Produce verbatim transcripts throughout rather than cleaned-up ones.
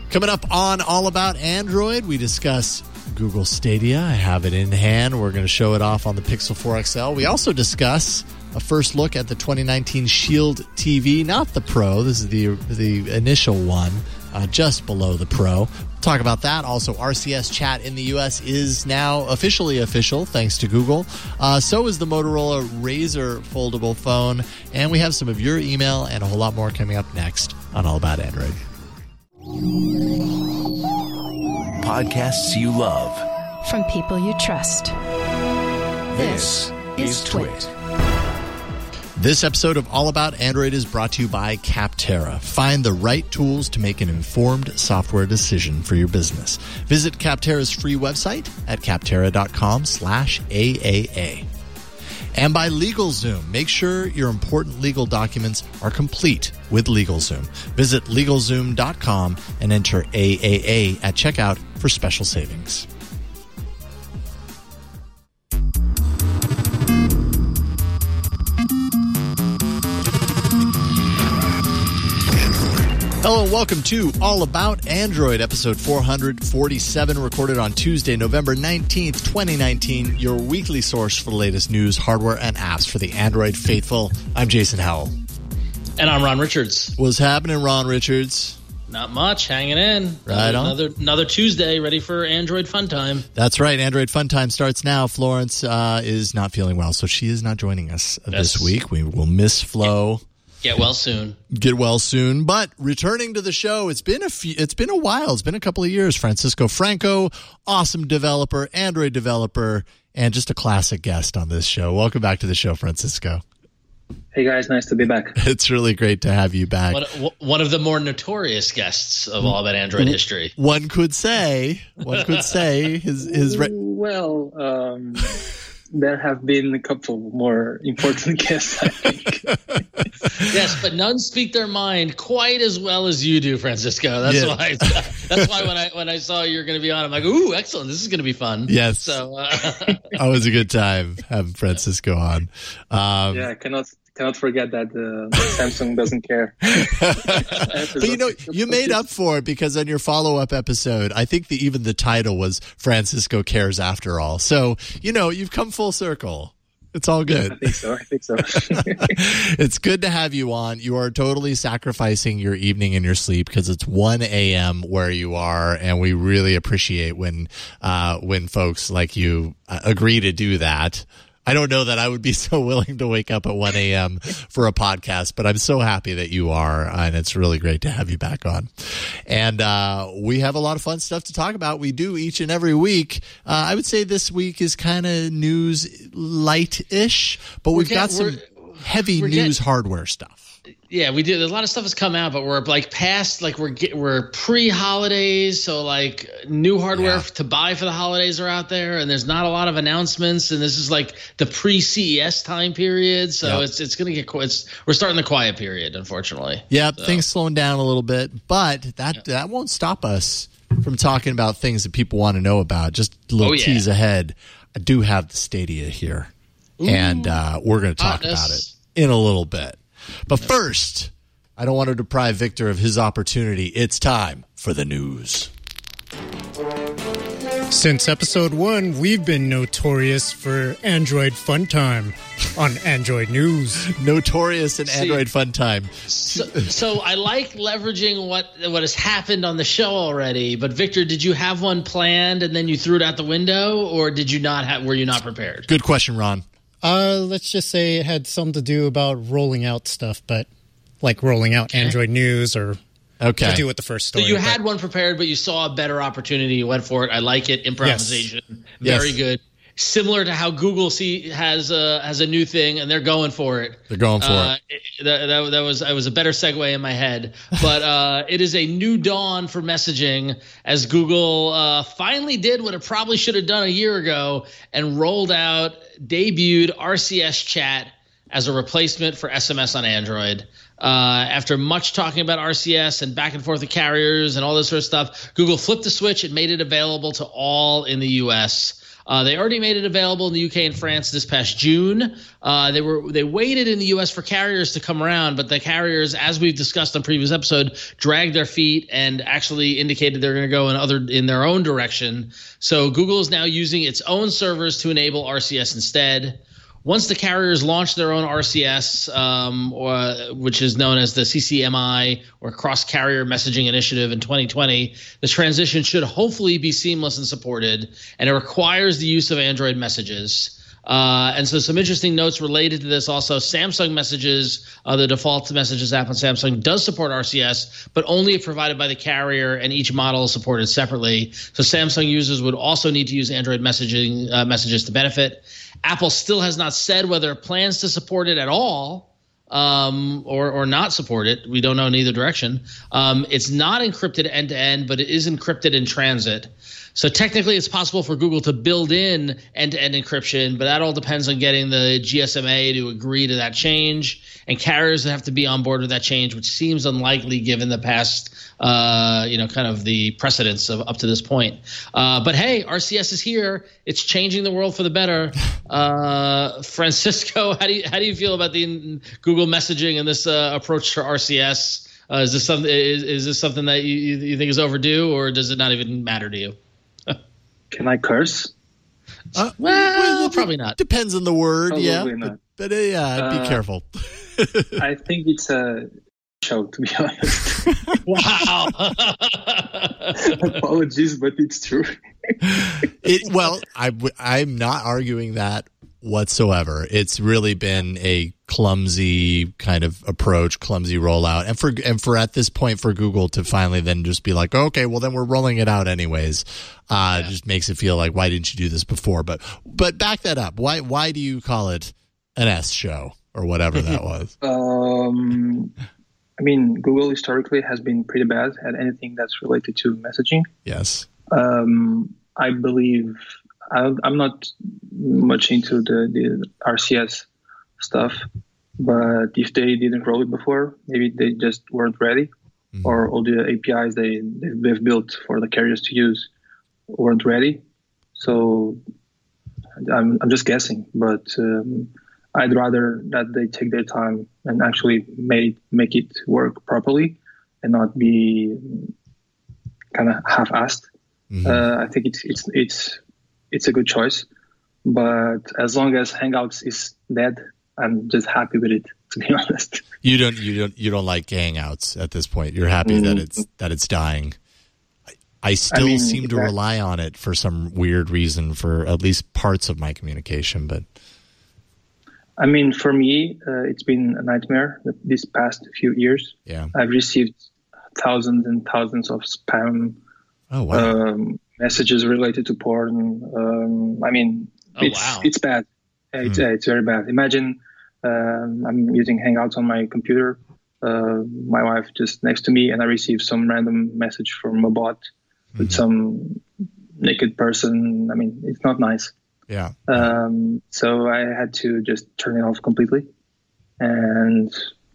Coming up on All About Android, we discuss Google Stadia. I have it in hand. We're going to show it off on the Pixel four X L. We also discuss a first look at the twenty nineteen Shield T V, not the Pro. This is the the initial one, uh, just below the Pro. We'll talk about that. Also, R C S chat in the U S is now officially official, thanks to Google. Uh, so is the Motorola Razr foldable phone. And we have some of your email and a whole lot more coming up next on All About Android. Podcasts you love from people you trust. This, this is Twit. Twit. This episode of All About Android is brought to you by Capterra. Find the right tools to make an informed software decision for your business. Visit Capterra's free website at capterra.com slash AAA. And by LegalZoom. Make sure your important legal documents are complete with LegalZoom. Visit LegalZoom dot com and enter A A A at checkout for special savings. Hello and welcome to All About Android, episode four forty-seven, recorded on Tuesday, November nineteenth, twenty nineteen, your weekly source for the latest news, hardware, and apps for the Android faithful. I'm Jason Howell. And I'm Ron Richards. What's happening, Ron Richards? Not much, hanging in. Right on. Another, another Tuesday, ready for Android Fun Time. That's right, Android Fun Time starts now. Florence uh, is not feeling well, so she is not joining us yes. this week. We will miss Flo. Get well soon. Get well soon. But returning to the show, it's been a few, it's been a while. It's been a couple of years. Francisco Franco, awesome developer, Android developer, and just a classic guest on this show. Welcome back to the show, Francisco. Hey guys, nice to be back. It's really great to have you back. One, one of the more notorious guests of All About Android history. One could say. One could say his his. Re- well, um, there have been a couple more important guests, I think. Yes, but none speak their mind quite as well as you do, Francisco. That's yeah. why. That's why when I when I saw you're going to be on, I'm like, ooh, excellent! This is going to be fun. Yes. So uh, that was a good time having Francisco on. Um, yeah, I cannot cannot forget that uh, Samsung doesn't care. But you know, you made up for it because on your follow up episode, I think the, even the title was Francisco Cares After All. So you know, you've come full circle. It's all good. I think so. I think so. It's good to have you on. You are totally sacrificing your evening and your sleep because it's one a.m. where you are, and we really appreciate when uh, when folks like you uh, agree to do that. I don't know that I would be so willing to wake up at one a.m. for a podcast, but I'm so happy that you are, and it's really great to have you back on. And uh, we have a lot of fun stuff to talk about. We do each and every week. Uh, I would say this week is kind of news light-ish, but we've getting, got some heavy news getting, hardware stuff. Yeah, we do. There's a lot of stuff has come out, but we're like past, like we're get, we're pre-holidays, so like new hardware yeah. to buy for the holidays are out there, and there's not a lot of announcements, and this is like the pre-C E S time period, so yep. it's it's gonna get it's we're starting the quiet period, unfortunately. Yeah, so. Things slowing down a little bit, but that yeah. that won't stop us from talking about things that people want to know about. Just a little oh, yeah. tease ahead. I do have the Stadia here, Ooh. and uh, we're going to talk Hotness. about it in a little bit. But first, I don't want to deprive Victor of his opportunity. It's time for the news. Since episode one, we've been notorious for Android Fun Time on Android News. Notorious in See, Android Fun Time. So, so I like leveraging what what has happened on the show already. But Victor, did you have one planned and then you threw it out the window, or did you not have? Were you not prepared? Good question, Ron. Uh, let's just say it had something to do about rolling out stuff, but like rolling out okay. Android News or okay. to do with the first story. So you but, had one prepared, but you saw a better opportunity. You went for it. I like it. Improvisation. Yes. Very yes. good. Similar to how Google see has a has a new thing, and they're going for it. They're going for uh, it. it that, that, that was I was a better segue in my head, but uh, it is a new dawn for messaging as Google uh, finally did what it probably should have done a year ago and rolled out, debuted R C S chat as a replacement for S M S on Android. Uh, after much talking about R C S and back and forth with carriers and all this sort of stuff, Google flipped the switch and made it available to all in the U S. Uh, they already made it available in the U K and France this past June. Uh, they were they waited in the U S for carriers to come around, but the carriers, as we've discussed on previous episode, dragged their feet and actually indicated they're going to go in other in their own direction. So Google is now using its own servers to enable R C S instead. Once the carriers launch their own R C S, um, or, which is known as the C C M I, or Cross Carrier Messaging Initiative, in twenty twenty, the transition should hopefully be seamless and supported, and it requires the use of Android messages. Uh, and so some interesting notes related to this also. Samsung Messages, uh, the default messages app on Samsung, does support R C S, but only if provided by the carrier, and each model is supported separately. So Samsung users would also need to use Android messaging uh, messages to benefit. Apple still has not said whether it plans to support it at all um, or, or not support it. We don't know in either direction. Um, it's not encrypted end-to-end, but it is encrypted in transit. So technically, it's possible for Google to build in end-to-end encryption, but that all depends on getting the G S M A to agree to that change, and carriers have to be on board with that change, which seems unlikely given the past, uh, you know, kind of the precedents of up to this point. Uh, but hey, R C S is here; it's changing the world for the better. Uh, Francisco, how do you how do you feel about the Google messaging and this uh, approach to R C S? Uh, is this something? Is, is this something that you, you think is overdue, or does it not even matter to you? Can I curse? Uh, well, well, probably not. Depends on the word, Probably yeah. not. But, but uh, yeah, be Uh, careful. I think it's a show, to be honest. Wow. Apologies, but it's true. It, well, I, w- I'm not arguing that whatsoever. It's really been a clumsy kind of approach, clumsy rollout, and for and for at this point for Google to finally then just be like, okay, well then we're rolling it out anyways, uh, yeah. Just makes it feel like, why didn't you do this before? But but back that up. Why why do you call it an S show or whatever that was? Um, I mean, Google historically has been pretty bad at anything that's related to messaging. Yes. Um, I believe. I'm not much into the, the R C S stuff, but if they didn't roll it before, maybe they just weren't ready, mm-hmm. or all the A P Is they, they've built for the carriers to use weren't ready. So I'm, I'm just guessing, but um, I'd rather that they take their time and actually make, make it work properly and not be kind of half-assed. Mm-hmm. Uh, I think it's it's it's it's a good choice, but as long as Hangouts is dead, I'm just happy with it, to be honest. You don't you don't you don't like Hangouts at this point. You're happy mm-hmm. that it's that it's dying. I, I still I mean, seem to that, rely on it for some weird reason for at least parts of my communication, but I mean, for me, uh, it's been a nightmare this past few years. Yeah, I've received thousands and thousands of spam. Oh wow. Um, messages related to porn. Um, I mean, oh, it's wow. it's bad. It's, mm. uh, it's very bad. Imagine um, I'm using Hangouts on my computer. Uh, my wife just next to me, and I receive some random message from a bot mm-hmm. with some naked person. I mean, it's not nice. Yeah. Um, so I had to just turn it off completely, and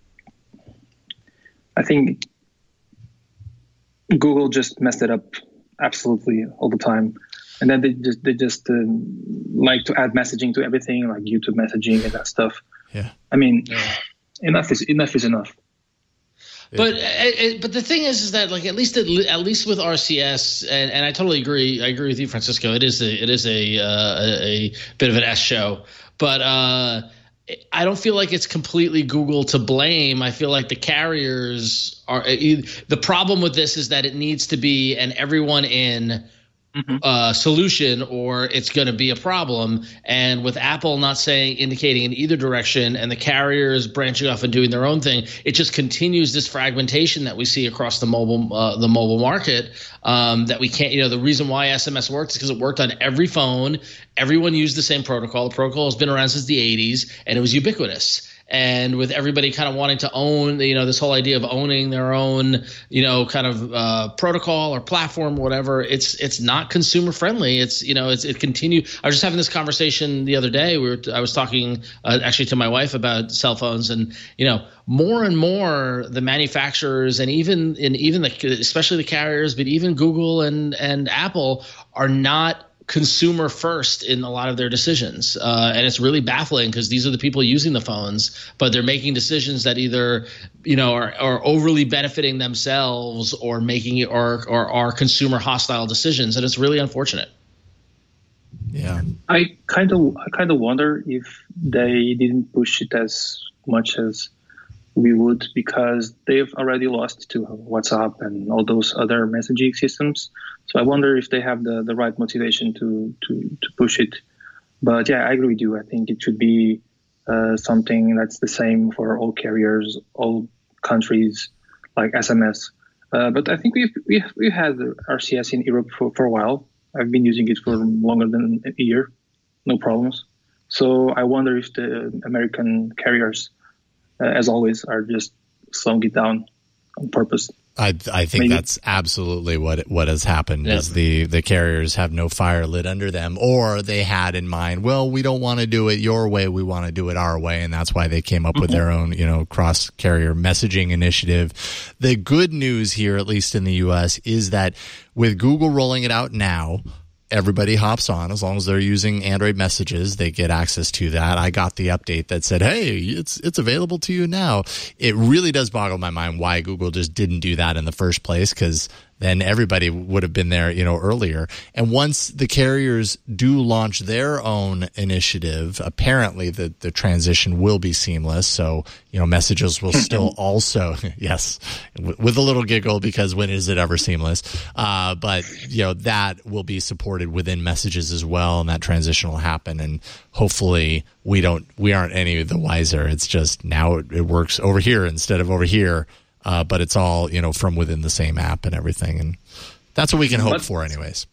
I think Google just messed it up absolutely all the time, and then they just they just uh, like to add messaging to everything, like YouTube messaging and that stuff. Yeah, I mean, yeah. enough is enough is enough. But uh, but the thing is, is that like at least at, at least with R C S, and, and I totally agree. I agree with you, Francisco. It is a it is a uh, a, a bit of an S show, but uh, I don't feel like it's completely Google to blame. I feel like the carriers are. The problem with this is that it needs to be an everyone in mm-hmm. uh, solution, or it's going to be a problem. And with Apple not saying, indicating in either direction, and the carriers branching off and doing their own thing, it just continues this fragmentation that we see across the mobile uh, the mobile market. Um, that we can't, you know, the reason why S M S works is because it worked on every phone. Everyone used the same protocol. The protocol has been around since the eighties, and it was ubiquitous. And with everybody kind of wanting to own, you know, this whole idea of owning their own, you know, kind of uh, protocol or platform, or whatever, it's it's not consumer friendly. It's, you know, it's it continue. I was just having this conversation the other day. We were I was talking uh, actually to my wife about cell phones, and you know, more and more the manufacturers and even and even the especially the carriers, but even Google and and Apple are not consumer first in a lot of their decisions. Uh, and it's really baffling because these are the people using the phones, but they're making decisions that either, you know, are, are overly benefiting themselves or making it or, or are consumer hostile decisions. And it's really unfortunate. Yeah. I kind of I kind of wonder if they didn't push it as much as we would, because they've already lost to WhatsApp and all those other messaging systems. So I wonder if they have the, the right motivation to, to, to push it. But yeah, I agree with you. I think it should be uh, something that's the same for all carriers, all countries, like S M S. Uh, but I think we've, we've, we've had R C S in Europe for, for a while. I've been using it for longer than a year, no problems. So I wonder if the American carriers, uh, as always, are just slowing it down on purpose. I I think Maybe. that's absolutely what what has happened. Yeah. Is the the carriers have no fire lit under them, or they had in mind, well, we don't want to do it your way, we want to do it our way, and that's why they came up mm-hmm. with their own, you know, cross carrier messaging initiative. The good news here, at least in the U S, is that with Google rolling it out now, everybody hops on. As long as they're using Android messages, they get access to that. I got the update that said, hey, it's it's available to you now. It really does boggle my mind why Google just didn't do that in the first place, because then everybody would have been there, you know, earlier. And once the carriers do launch their own initiative, apparently the, the transition will be seamless. So, you know, messages will still also, yes, with a little giggle, because when is it ever seamless? Uh, but, you know, that will be supported within messages as well, and that transition will happen. And hopefully we don't, we aren't any the wiser. It's just now it, it works over here instead of over here. Uh, but it's all, you know, from within the same app and everything. And that's what we can hope but, for anyways.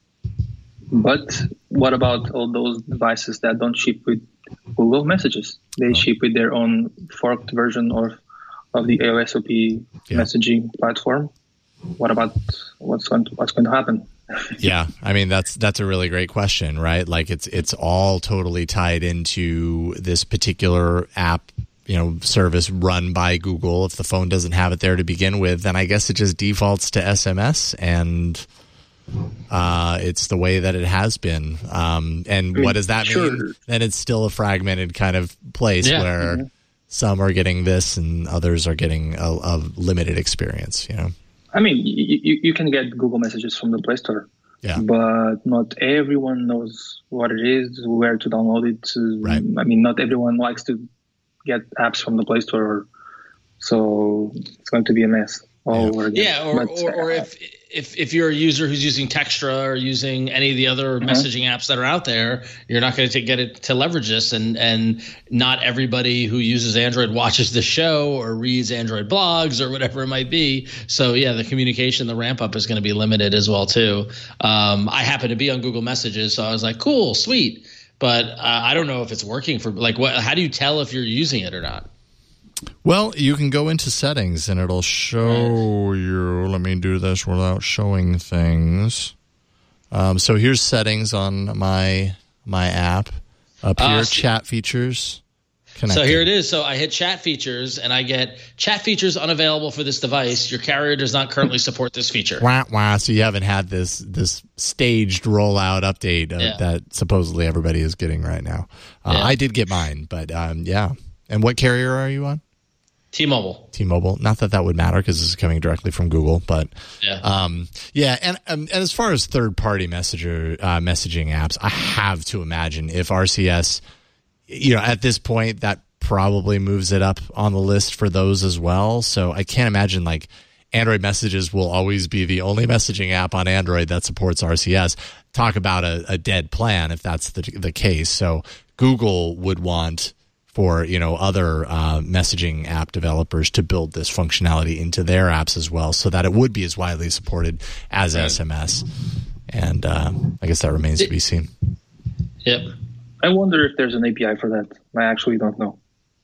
But what about all those devices that don't ship with Google Messages? They oh. ship with their own forked version of, of the AOSP yeah. messaging platform. What about what's going to, what's going to happen? Yeah, I mean, that's that's a really great question, right? Like it's it's all totally tied into this particular app, you know, service run by Google. If the phone doesn't have it there to begin with, then I guess it just defaults to S M S, and uh, it's the way that it has been. Um, and what does that sure. mean? Then it's still a fragmented kind of place yeah. where mm-hmm. some are getting this and others are getting a, a limited experience, you know? I mean, you, you can get Google Messages from the Play Store. Yeah. But not everyone knows what it is, where to download it. Right. I mean, not everyone likes to get apps from the Play Store, so it's going to be a mess all yeah. over again. Yeah, or, but, or, or if if if you're a user who's using Textra or using any of the other uh-huh. messaging apps that are out there, you're not going to get it to leverage this, and and not everybody who uses Android watches the show or reads Android blogs or whatever it might be. So yeah, the communication, the ramp up is going to be limited as well too. Um, I happen to be on Google Messages, so I was like, cool, sweet. But uh, I don't know if it's working for, like, what? How do you tell if you're using it or not? Well, you can go into settings and it'll show you. Let me do this without showing things. Um, so here's settings on my my app. Up here, uh, chat features. Connected. So here it is. So I hit chat features, and I get chat features unavailable for this device. Your carrier does not currently support this feature. Wah, wah. So you haven't had this this staged rollout update uh, yeah. that supposedly everybody is getting right now. Uh, yeah. I did get mine, but um, yeah. And what carrier are you on? T-Mobile. T-Mobile. Not that that would matter because this is coming directly from Google, but yeah, um, yeah. And um, and as far as third-party messenger uh, messaging apps, I have to imagine if R C S, you know, at this point that probably moves it up on the list for those as well. So I can't imagine like Android Messages will always be the only messaging app on Android that supports R C S. Talk about a, a dead plan if that's the the case. So Google would want for, you know, other uh, messaging app developers to build this functionality into their apps as well, so that it would be as widely supported as right. S M S. And uh, I guess that remains to be seen. Yep. I wonder if there's an A P I for that. I actually don't know.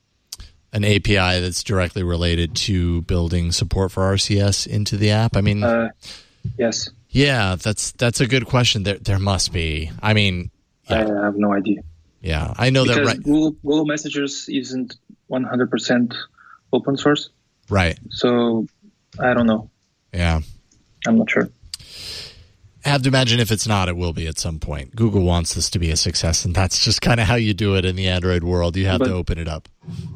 An A P I that's directly related to building support for R C S into the app? I mean, uh, yes. Yeah, that's that's a good question. There there must be. I mean, yeah. I have no idea. Yeah, I know because that. Right. Google, Google Messages isn't one hundred percent open source. Right. So I don't know. Yeah. I'm not sure. I have to imagine if it's not, it will be at some point. Google wants this to be a success, and that's just kind of how you do it in the Android world. You have but to open it up.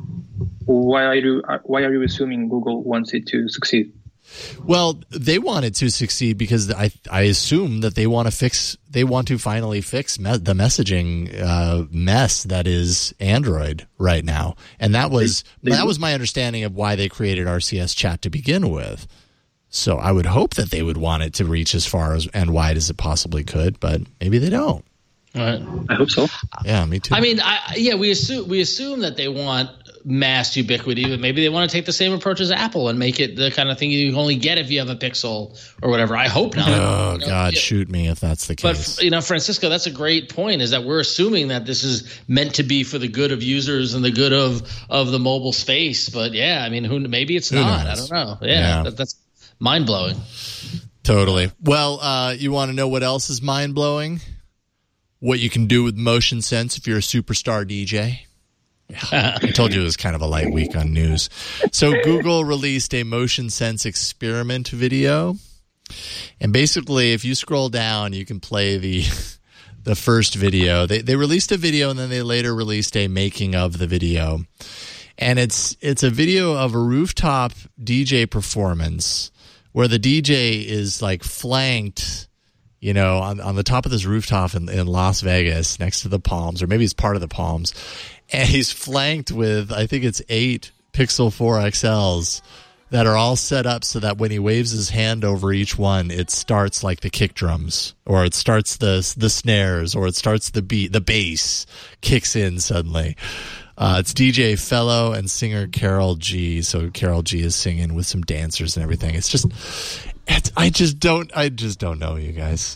Why are you Why are you assuming Google wants it to succeed? Well, they want it to succeed because I I assume that they want to fix they want to finally fix me- the messaging uh, mess that is Android right now, and that was they, they that was my understanding of why they created R C S Chat to begin with. So I would hope that they would want it to reach as far as and wide as it possibly could, but maybe they don't. Right. I hope so. Yeah, me too. I mean, I, yeah, we assume we assume that they want mass ubiquity, but maybe they want to take the same approach as Apple and make it the kind of thing you only get if you have a Pixel or whatever. I hope not. Oh, you know, God, yeah. shoot me if that's the case. But, you know, Francisco, that's a great point, is that we're assuming that this is meant to be for the good of users and the good of, of the mobile space. But, yeah, I mean, who maybe it's Who not. knows? I don't know. Yeah, Yeah. That, that's mind-blowing. Totally. Well, uh, you want to know what else is mind-blowing? What you can do with Motion Sense if you're a superstar D J? Yeah, I told you it was kind of a light week on news. So Google released a Motion Sense experiment video. And basically, if you scroll down, you can play the the first video. They they released a video, and then they later released a making of the video. And it's it's a video of a rooftop D J performance where the D J is like flanked, you know, on, on the top of this rooftop in, in Las Vegas next to the Palms, or maybe it's part of the Palms. And he's flanked with, I think it's eight Pixel four X Ls that are all set up so that when he waves his hand over each one, it starts like the kick drums, or it starts the the snares, or it starts the beat, the bass kicks in suddenly. Uh, it's D J Fellow and singer Carol G. So Carol G is singing with some dancers and everything. It's just, it's, I just don't, I just don't know, you guys.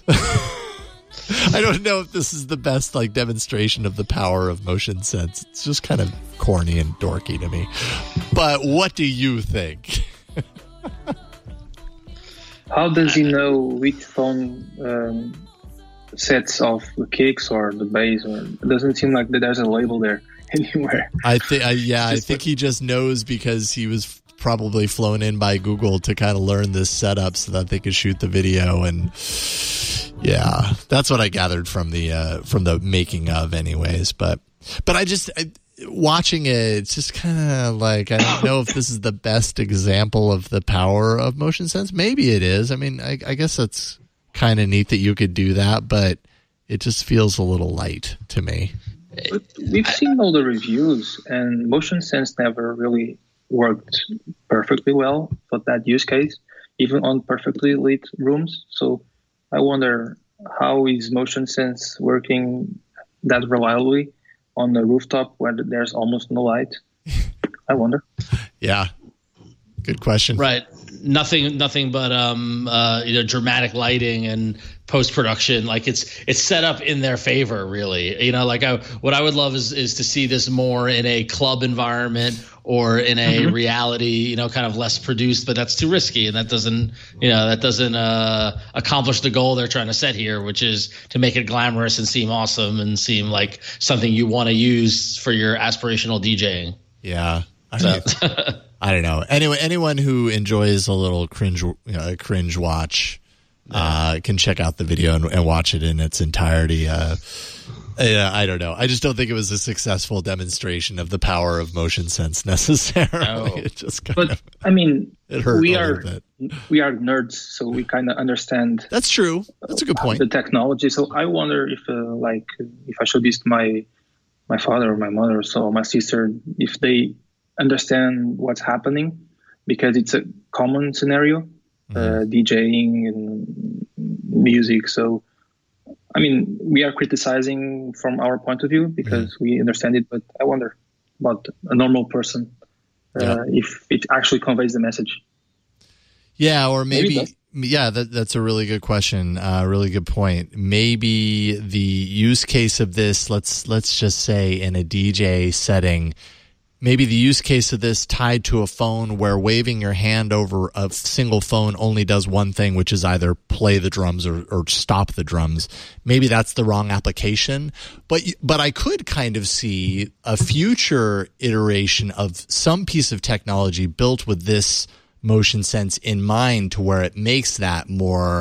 I don't know if this is the best like demonstration of the power of Motion Sense. It's just kind of corny and dorky to me. But what do you think? How does he know which phone um, sets off the kicks or the bass? Or it doesn't seem like that there's a label there anywhere. I think, I, yeah, Just I think he just knows because he was probably flown in by Google to kind of learn this setup so that they could shoot the video. And yeah, that's what I gathered from the uh, from the making of, anyways. But but I just I, watching it, it's just kind of like I don't know if this is the best example of the power of Motion Sense. Maybe it is. I mean, I, I guess it's kind of neat that you could do that, but it just feels a little light to me. But we've seen all the reviews, and Motion Sense never really worked perfectly well for that use case, even on perfectly lit rooms. So I wonder, how is Motion Sense working that reliably on the rooftop where there's almost no light? I wonder. Yeah, good question. Right. Nothing, nothing but um, uh, you know, dramatic lighting and post production. Like it's it's set up in their favor, really. You know, like I, what I would love is is to see this more in a club environment or in a mm-hmm. reality, you know, kind of less produced. But that's too risky, and that doesn't, you know, that doesn't uh, accomplish the goal they're trying to set here, which is to make it glamorous and seem awesome and seem like something you want to use for your aspirational DJing. Yeah. I So. mean, I don't know. Anyway, anyone who enjoys a little cringe, you know, cringe watch, uh, can check out the video and, and watch it in its entirety. Uh, yeah, I don't know. I just don't think it was a successful demonstration of the power of Motion Sense necessarily. No. It just kind But of, I mean, it hurt we a are little bit. we are nerds, so we kind of understand That's true. That's a good point. the technology. So I wonder if, uh, like, if I show this to my my father or my mother, so my sister, if they understand what's happening, because it's a common scenario, mm-hmm. uh, DJing and music. So, I mean, we are criticizing from our point of view because mm-hmm. we understand it, but I wonder about a normal person, uh, yeah. if it actually conveys the message. Yeah, or maybe, maybe yeah, that, that's a really good question. Uh, really good point. Maybe the use case of this, let's let's just say in a D J setting, maybe the use case of this tied to a phone where waving your hand over a single phone only does one thing, which is either play the drums or, or stop the drums. Maybe that's the wrong application. But but I could kind of see a future iteration of some piece of technology built with this Motion Sense in mind, to where it makes that more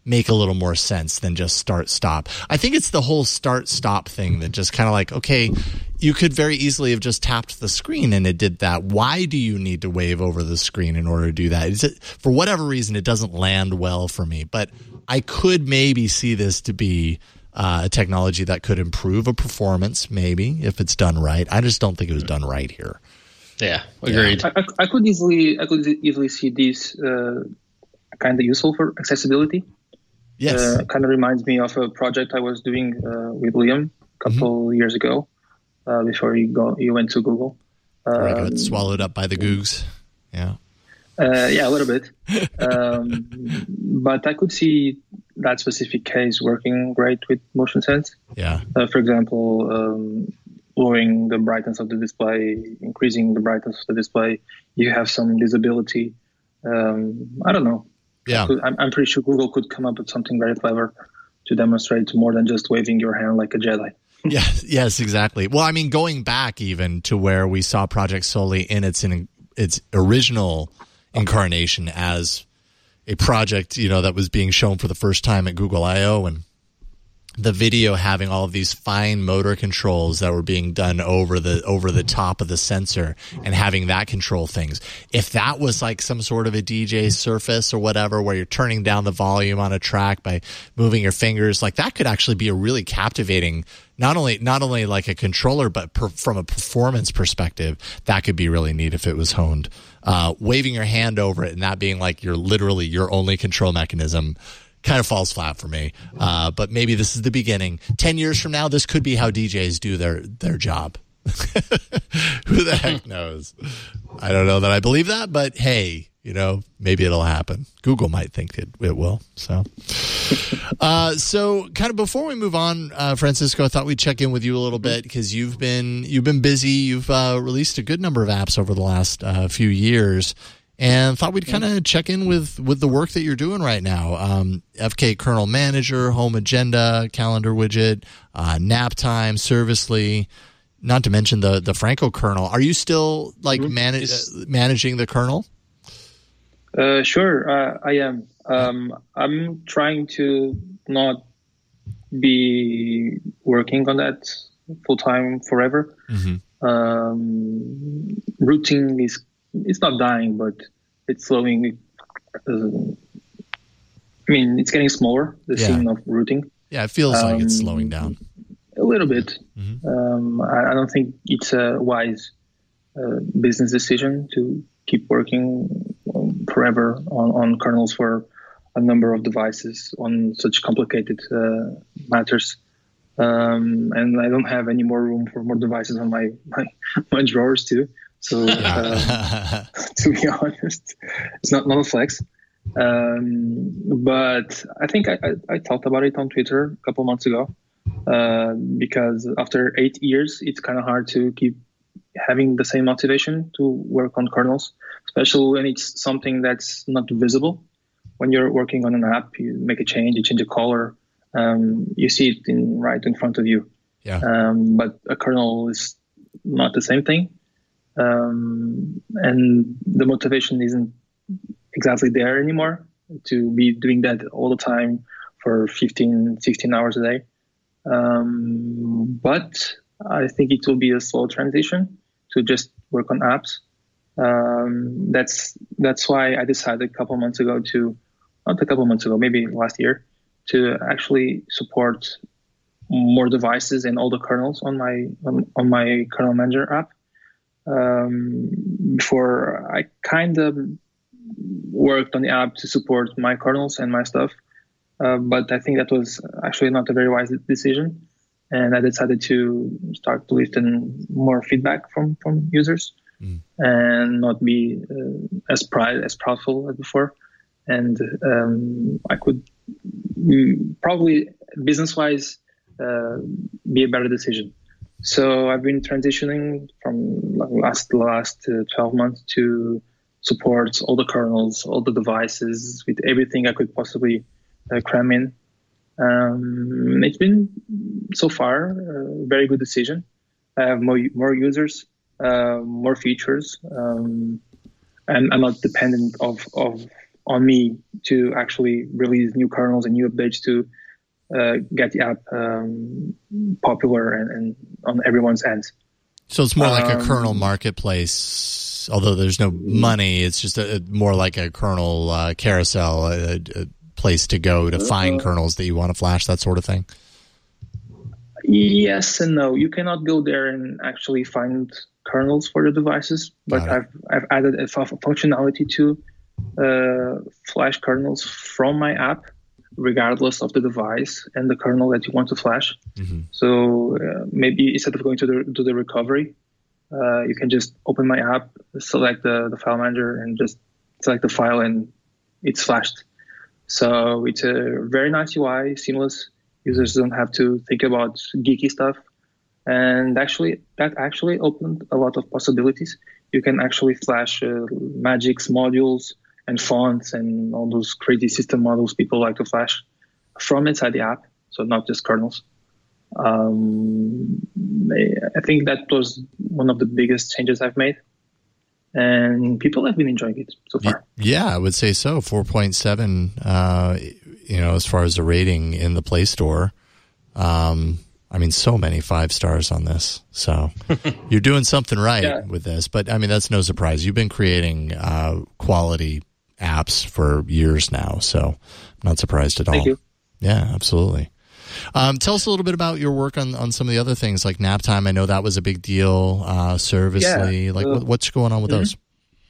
make a little more sense than just start stop. I think it's the whole start stop thing that just kind of like, okay, you could very easily have just tapped the screen and it did that. Why do you need to wave over the screen in order to do that? Is it, for whatever reason, it doesn't land well for me, but I could maybe see this to be uh, a technology that could improve a performance, maybe if it's done right. I just don't think it was done right here. Yeah, agreed. Yeah. I, I could easily, I could easily see this uh, kind of useful for accessibility. Yes, uh, kind of reminds me of a project I was doing uh, with Liam a couple mm-hmm. years ago, uh, before he go he went to Google. Um, he got swallowed up by the Googs. Yeah, uh, yeah, a little bit. um, but I could see that specific case working great with motion sense. Yeah. Uh, for example, um, lowering the brightness of the display, increasing the brightness of the display. You have some visibility. Um, I don't know. Yeah, could, I'm, I'm pretty sure Google could come up with something very clever to demonstrate more than just waving your hand like a Jedi. Yes, yes, exactly. Well, I mean, going back even to where we saw Project Soli in its in its original incarnation as a project, you know, that was being shown for the first time at Google I O, and the video having all of these fine motor controls that were being done over the over the top of the sensor and having that control things. If that was like some sort of a D J surface or whatever, where you're turning down the volume on a track by moving your fingers, like that could actually be a really captivating, not only not only like a controller, but per, from a performance perspective, that could be really neat if it was honed. Uh, waving your hand over it and that being like your literally your only control mechanism kind of falls flat for me. Uh, but maybe this is the beginning. Ten years from now, this could be how D Js do their, their job. Who the heck knows? I don't know that I believe that, but hey, you know, maybe it'll happen. Google might think it, it will. So, uh, so kind of before we move on, uh, Francisco, I thought we'd check in with you a little bit because you've been, you've been busy. You've uh, released a good number of apps over the last uh, few years. And thought we'd kind of check in with, with the work that you're doing right now. Um, F K Kernel Manager, Home Agenda, Calendar Widget, uh, Nap Time, Servicely, not to mention the, the Franco kernel. Are you still like mm-hmm. manage, uh, managing the kernel? Uh, sure, uh, I am. Um, I'm trying to not be working on that full time forever. Mm-hmm. Um, routing is It's not dying, but it's slowing. Uh, I mean, it's getting smaller, the yeah. scene of routing. Yeah, it feels um, like it's slowing down. A little bit. Mm-hmm. Um, I, I don't think it's a wise uh, business decision to keep working forever on, on kernels for a number of devices on such complicated uh, matters. Um, and I don't have any more room for more devices on my, my, my drawers, too. So, uh, to be honest, it's not, not a flex. Um, but I think I, I, I talked about it on Twitter a couple months ago, uh, because after eight years, it's kind of hard to keep having the same motivation to work on kernels, especially when it's something that's not visible. When you're working on an app, you make a change, you change a color, um, you see it in right in front of you. Yeah. Um, but a kernel is not the same thing. Um, and the motivation isn't exactly there anymore to be doing that all the time for fifteen, sixteen hours a day. Um, but I think it will be a slow transition to just work on apps. Um, that's, that's why I decided a couple months ago to, not a couple months ago, maybe last year, to actually support more devices and all the kernels on my, on, on my Kernel Manager app. Um, before I kind of worked on the app to support my kernels and my stuff. Uh, but I think that was actually not a very wise decision. And I decided to start listing more feedback from, from users mm. and not be uh, as proud, as proudful as before. And um, I could probably business-wise uh, be a better decision. So I've been transitioning from last last uh, twelve months to support all the kernels, all the devices, with everything I could possibly uh, cram in. Um, it's been so far a very good decision. I have more more users, uh, more features, um, and I'm not dependent of of on me to actually release new kernels and new updates to uh, get the app um, popular and, and on everyone's end. So it's more like um, a kernel marketplace, although there's no money. It's just a, a, more like a kernel uh, carousel, a, a place to go to find uh, kernels that you want to flash, that sort of thing. Yes and no. You cannot go there and actually find kernels for the devices, but I've I've added a functionality to uh, flash kernels from my app, regardless of the device and the kernel that you want to flash. Mm-hmm. So uh, maybe instead of going to the to the recovery, uh, you can just open my app, select the, the file manager, and just select the file, and it's flashed. So it's a very nice U I, seamless. Users don't have to think about geeky stuff. And actually, that actually opened a lot of possibilities. You can actually flash uh, Magix modules and fonts and all those crazy system models people like to flash from inside the app, so not just kernels. Um, I think that was one of the biggest changes I've made. And people have been enjoying it so far. Yeah, I would say so. four point seven, uh, you know, as far as the rating in the Play Store. Um, I mean, so many five stars on this. So you're doing something right yeah. with this. But, I mean, that's no surprise. You've been creating uh, quality apps for years now. So I'm not surprised at all. Thank you. Yeah, absolutely. Um, tell us a little bit about your work on, on some of the other things like Naptime. I know that was a big deal. Uh, Servicely, yeah, like uh, what, what's going on with mm-hmm. those?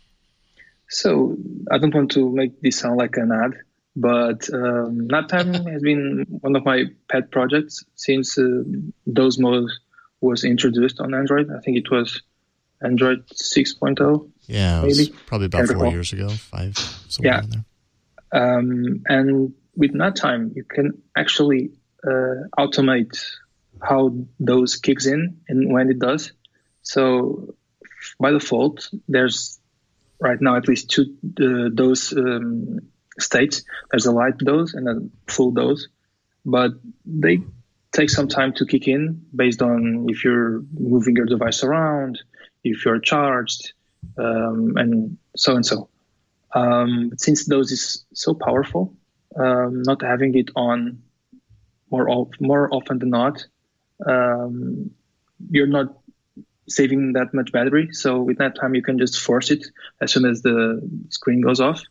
So I don't want to make this sound like an ad, but um, Naptime has been one of my pet projects since uh, Doze Mode was introduced on Android. I think it was Android six point oh. Yeah, it was maybe. probably about four years ago, five. Yeah, in there. Um, and with Naptime, you can actually Uh, automate how Doze kicks in and when it does. So by default, there's right now at least two uh, Doze um, states. There's a light Doze and a full Doze, but they take some time to kick in based on if you're moving your device around, if you're charged, um, and so and so. Um, but since Doze is so powerful, um, not having it on More, of, more often than not, um, you're not saving that much battery. So with Naptime, you can just force it as soon as the screen goes off,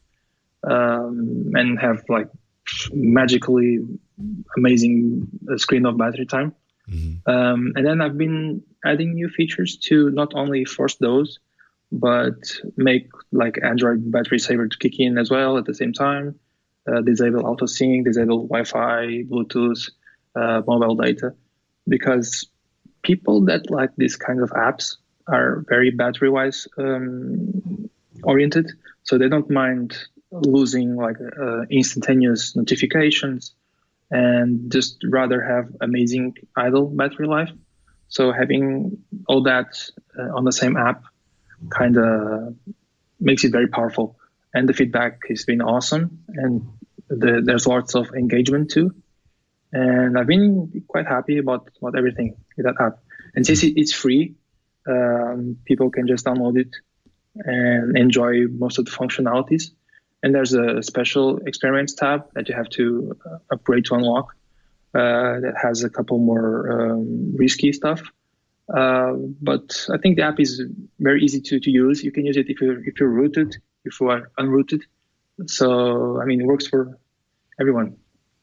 um, and have like magically amazing screen off battery time. Mm-hmm. Um, and then I've been adding new features to not only force those, but make like Android battery saver to kick in as well at the same time. Uh, disable auto sync, disable Wi-Fi, Bluetooth, uh, mobile data, because people that like these kinds of apps are very battery-wise um, oriented, so they don't mind losing like uh, instantaneous notifications and just rather have amazing idle battery life. So having all that uh, on the same app kind of makes it very powerful. And the feedback has been awesome, and the, there's lots of engagement too. And I've been quite happy about, about everything with that app. And since it's free, um, people can just download it and enjoy most of the functionalities. And there's a special experiments tab that you have to upgrade to unlock uh, that has a couple more um, risky stuff. Uh, but I think the app is very easy to, to use. You can use it if you're, if you're rooted, if you are unrooted. So, I mean, it works for everyone.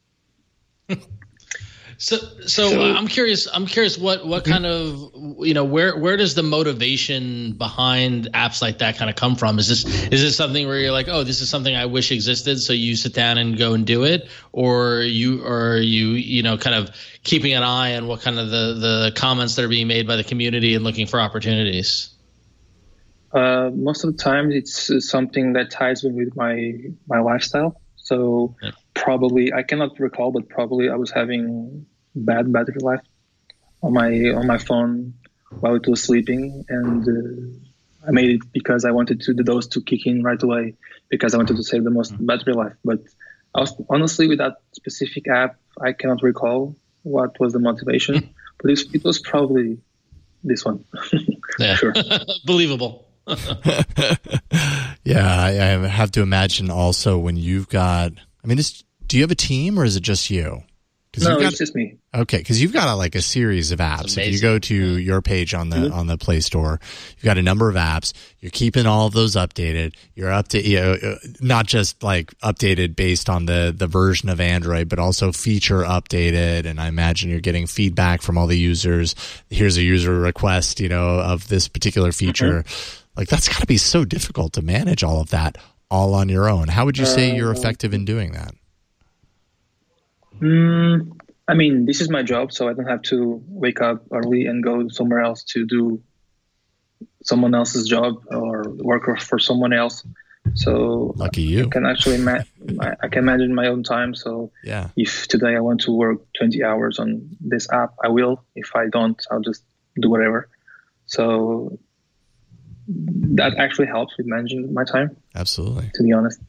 So, so, so uh, I'm curious. I'm curious what what kind of, you know, where where does the motivation behind apps like that kind of come from? Is this is this something where you're like, oh, this is something I wish existed, so you sit down and go and do it, or you or you you know kind of keeping an eye on what kind of the the comments that are being made by the community and looking for opportunities? Uh, most of the time, it's something that ties in with my my lifestyle. So yeah. Probably, I cannot recall, but probably I was having bad battery life on my on my phone while it was sleeping, and uh, I made it because I wanted to the Doze to kick in right away because I wanted to save the most mm-hmm. battery life. But I was, honestly, with that specific app, I cannot recall what was the motivation, but it, it was probably this one. Yeah, sure, believable. Yeah, I, I have to imagine also when you've got, I mean, it's, do you have a team or is it just you? No, got, it's just me. Okay, because you've got a, like a series of apps. If you go to your page on the mm-hmm. on the Play Store, you've got a number of apps. You're keeping all of those updated. You're up to, you know, not just like updated based on the the version of Android, but also feature updated. And I imagine you're getting feedback from all the users. Here's a user request, you know, of this particular feature. Mm-hmm. Like that's got to be so difficult to manage all of that all on your own. How would you say you're effective in doing that? Mm, I mean, this is my job, so I don't have to wake up early and go somewhere else to do someone else's job or work for someone else. So lucky you. I can actually ma- I can manage my own time. So yeah. If today I want to work twenty hours on this app, I will. If I don't, I'll just do whatever. So that actually helps with managing my time. Absolutely. To be honest.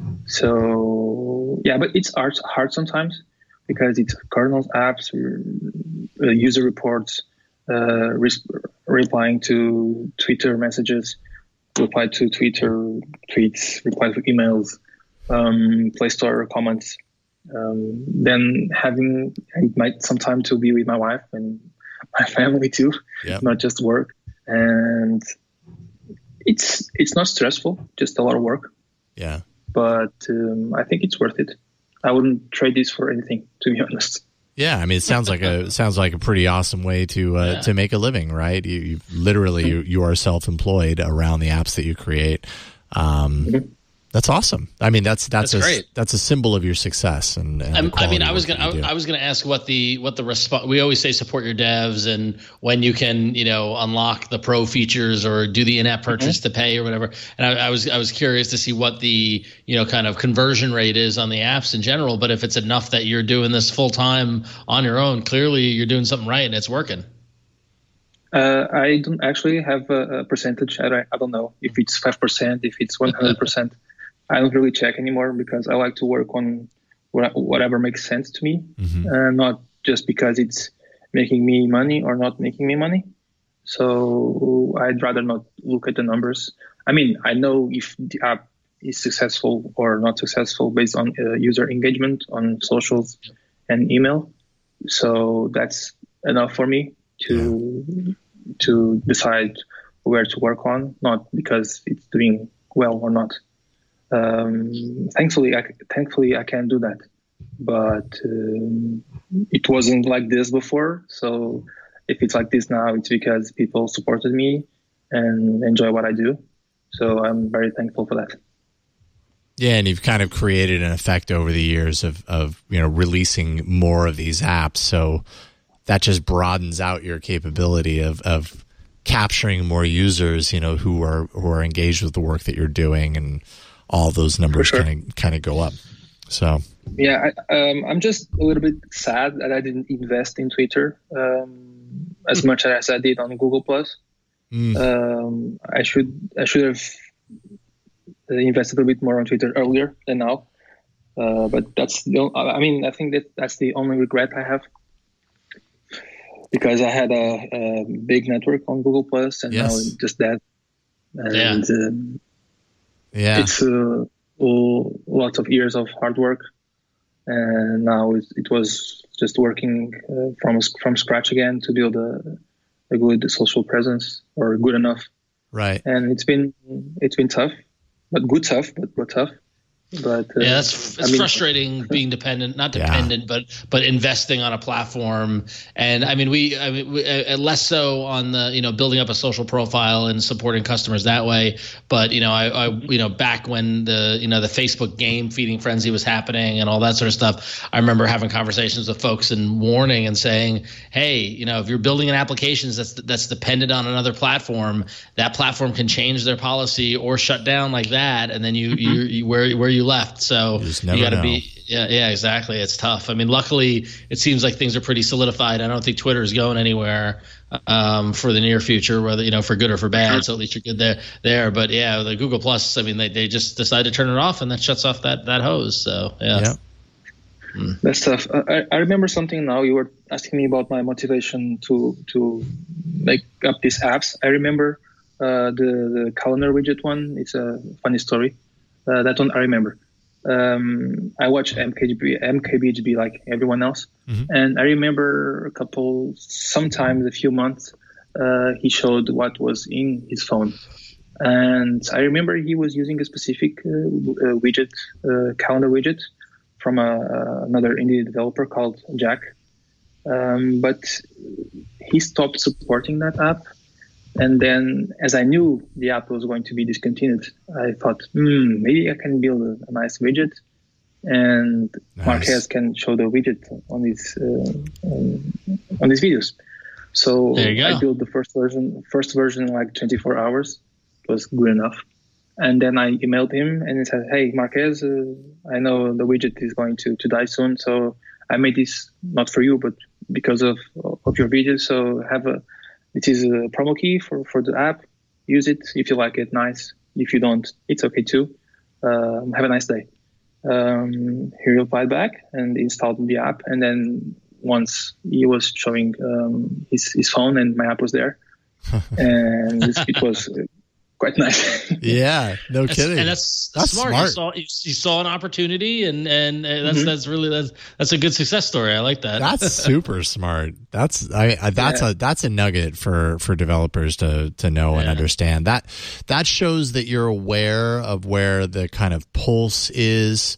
So yeah, but it's hard, hard sometimes. Because it's kernel apps, uh, user reports, uh, re- replying to Twitter messages, reply to Twitter tweets, reply to emails, um, Play Store comments. Um, then having my, some time to be with my wife and my family too, yep. Not just work. And it's it's not stressful, just a lot of work. Yeah. But um, I think it's worth it. I wouldn't trade this for anything, to be honest. Yeah, I mean, it sounds like a sounds like a pretty awesome way to uh, yeah. to make a living, right? You, you literally you, you are self-employed around the apps that you create. Um, mm-hmm. That's awesome. I mean, that's that's, that's a great. That's a symbol of your success. And, and I mean, I was gonna I, I was gonna ask what the what the response. We always say support your devs, and when you can, you know, unlock the pro features or do the in-app purchase mm-hmm. to pay or whatever. And I, I was I was curious to see what the you know kind of conversion rate is on the apps in general. But if it's enough that you're doing this full time on your own, clearly you're doing something right and it's working. Uh, I don't actually have a, a percentage. I don't, I don't know if it's five percent, if it's one hundred percent. I don't really check anymore because I like to work on whatever makes sense to me, mm-hmm. uh, not just because it's making me money or not making me money. So I'd rather not look at the numbers. I mean, I know if the app is successful or not successful based on uh, user engagement on socials and email. So that's enough for me to yeah. to decide where to work on, not because it's doing well or not. Um, thankfully, I, thankfully I can do that, but um, it wasn't like this before. So if it's like this now, it's because people supported me and enjoy what I do. So I'm very thankful for that. Yeah, and you've kind of created an effect over the years of, of you know releasing more of these apps. So that just broadens out your capability of, of capturing more users, you know, who are who are engaged with the work that you're doing, and all those numbers sure. kind of kind of go up. So yeah, I, um, I'm just a little bit sad that I didn't invest in Twitter um, as mm. much as I did on Google Plus. Mm. Um, I should I should have invested a bit more on Twitter earlier than now. Uh, but that's the I mean I think that that's the only regret I have, because I had a, a big network on Google Plus and yes. now it's just that. And yeah. Um, Yeah, it's uh, all, lots of years of hard work, and now it, it was just working uh, from from scratch again to build a, a good social presence, or good enough. Right. And it's been it's been tough, but good tough, but but tough. But uh, yeah, that's it's I mean, frustrating being dependent, not dependent, yeah. but but investing on a platform. And I mean, we, I mean, we, uh, less so on the you know building up a social profile and supporting customers that way. But you know, I, I you know back when the you know the Facebook game feeding frenzy was happening and all that sort of stuff, I remember having conversations with folks and warning and saying, hey, you know, if you're building an application that's that's dependent on another platform, that platform can change their policy or shut down like that, and then you mm-hmm. you, you where where you left. So you, you got to be, yeah, yeah, exactly. It's tough. I mean, luckily, it seems like things are pretty solidified. I don't think Twitter is going anywhere um, for the near future, whether you know for good or for bad. So at least you're good there. There, but yeah, the Google Plus. I mean, they, they just decide to turn it off, and that shuts off that that hose. So yeah, yeah. Mm. That's tough. I, I remember something now. You were asking me about my motivation to to make up these apps. I remember Uh, the, the calendar widget one, it's a funny story. Uh, that one I remember. Um, I watch M K B, M K B H B like everyone else. Mm-hmm. And I remember a couple, sometimes a few months, uh, he showed what was in his phone. And I remember he was using a specific uh, uh, widget, uh, calendar widget from a, uh, another indie developer called Jack. Um, but he stopped supporting that app. And then as I knew the app was going to be discontinued, I thought, hmm, maybe I can build a, a nice widget and nice. Marques can show the widget on these, uh, um, on these videos. So I built the first version, first version in like twenty-four hours. It was good enough. And then I emailed him and he said, hey, Marques, uh, I know the widget is going to, to die soon. So I made this not for you, but because of, of your videos. So have a, it is a promo key for, for the app. Use it. If you like it, nice. If you don't, it's okay too. Um, have a nice day. Um, he replied back and installed the app. And then once he was showing um, his, his phone and my app was there. And it was quite nice. Yeah, no that's, kidding. And that's, that's, that's smart. smart. You, saw, you, you saw an opportunity, and and that's mm-hmm. that's really that's that's a good success story. I like that. That's super smart. That's I, I that's yeah. a that's a nugget for for developers to to know yeah. and understand. That that shows that you're aware of where the kind of pulse is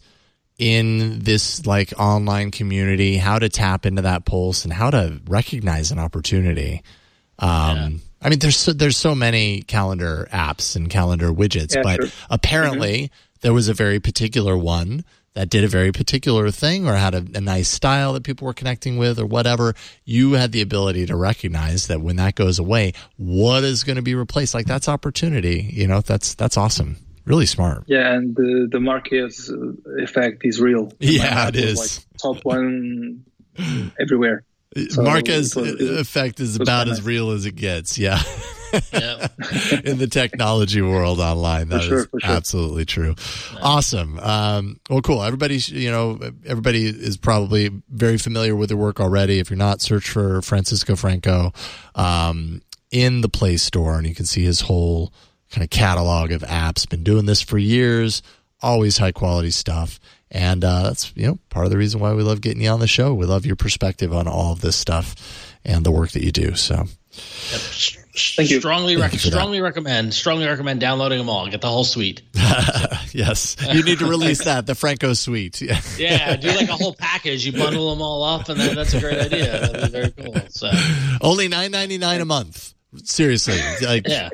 in this like online community, how to tap into that pulse, and how to recognize an opportunity. Um, yeah. I mean, there's so, there's so many calendar apps and calendar widgets, yeah, but sure. apparently mm-hmm. there was a very particular one that did a very particular thing or had a, a nice style that people were connecting with or whatever. You had the ability to recognize that when that goes away, what is going to be replaced? Like that's opportunity, you know, that's, that's awesome. Really smart. Yeah. And the, the Marques effect is real. Yeah, it is. Like top one everywhere. So Marques effect is about as real as it gets. Yeah. yeah. In the technology world online. That sure, is sure. absolutely true. Yeah. Awesome. Um, well, cool. Everybody, you know, everybody is probably very familiar with their work already. If you're not, search for Francisco Franco, um, in the Play Store and you can see his whole kind of catalog of apps. Been doing this for years, always high quality stuff. And uh, that's, you know, part of the reason why we love getting you on the show. We love your perspective on all of this stuff and the work that you do. So, yep. Thank you. Strongly, rec- you strongly recommend. Strongly recommend downloading them all. Get the whole suite. Yes, you need to release that, the Franco suite. Yeah, yeah. Do like a whole package. You bundle them all up, and that, that's a great idea. That'd be very cool. So, only nine ninety-nine a month. Seriously, like yeah.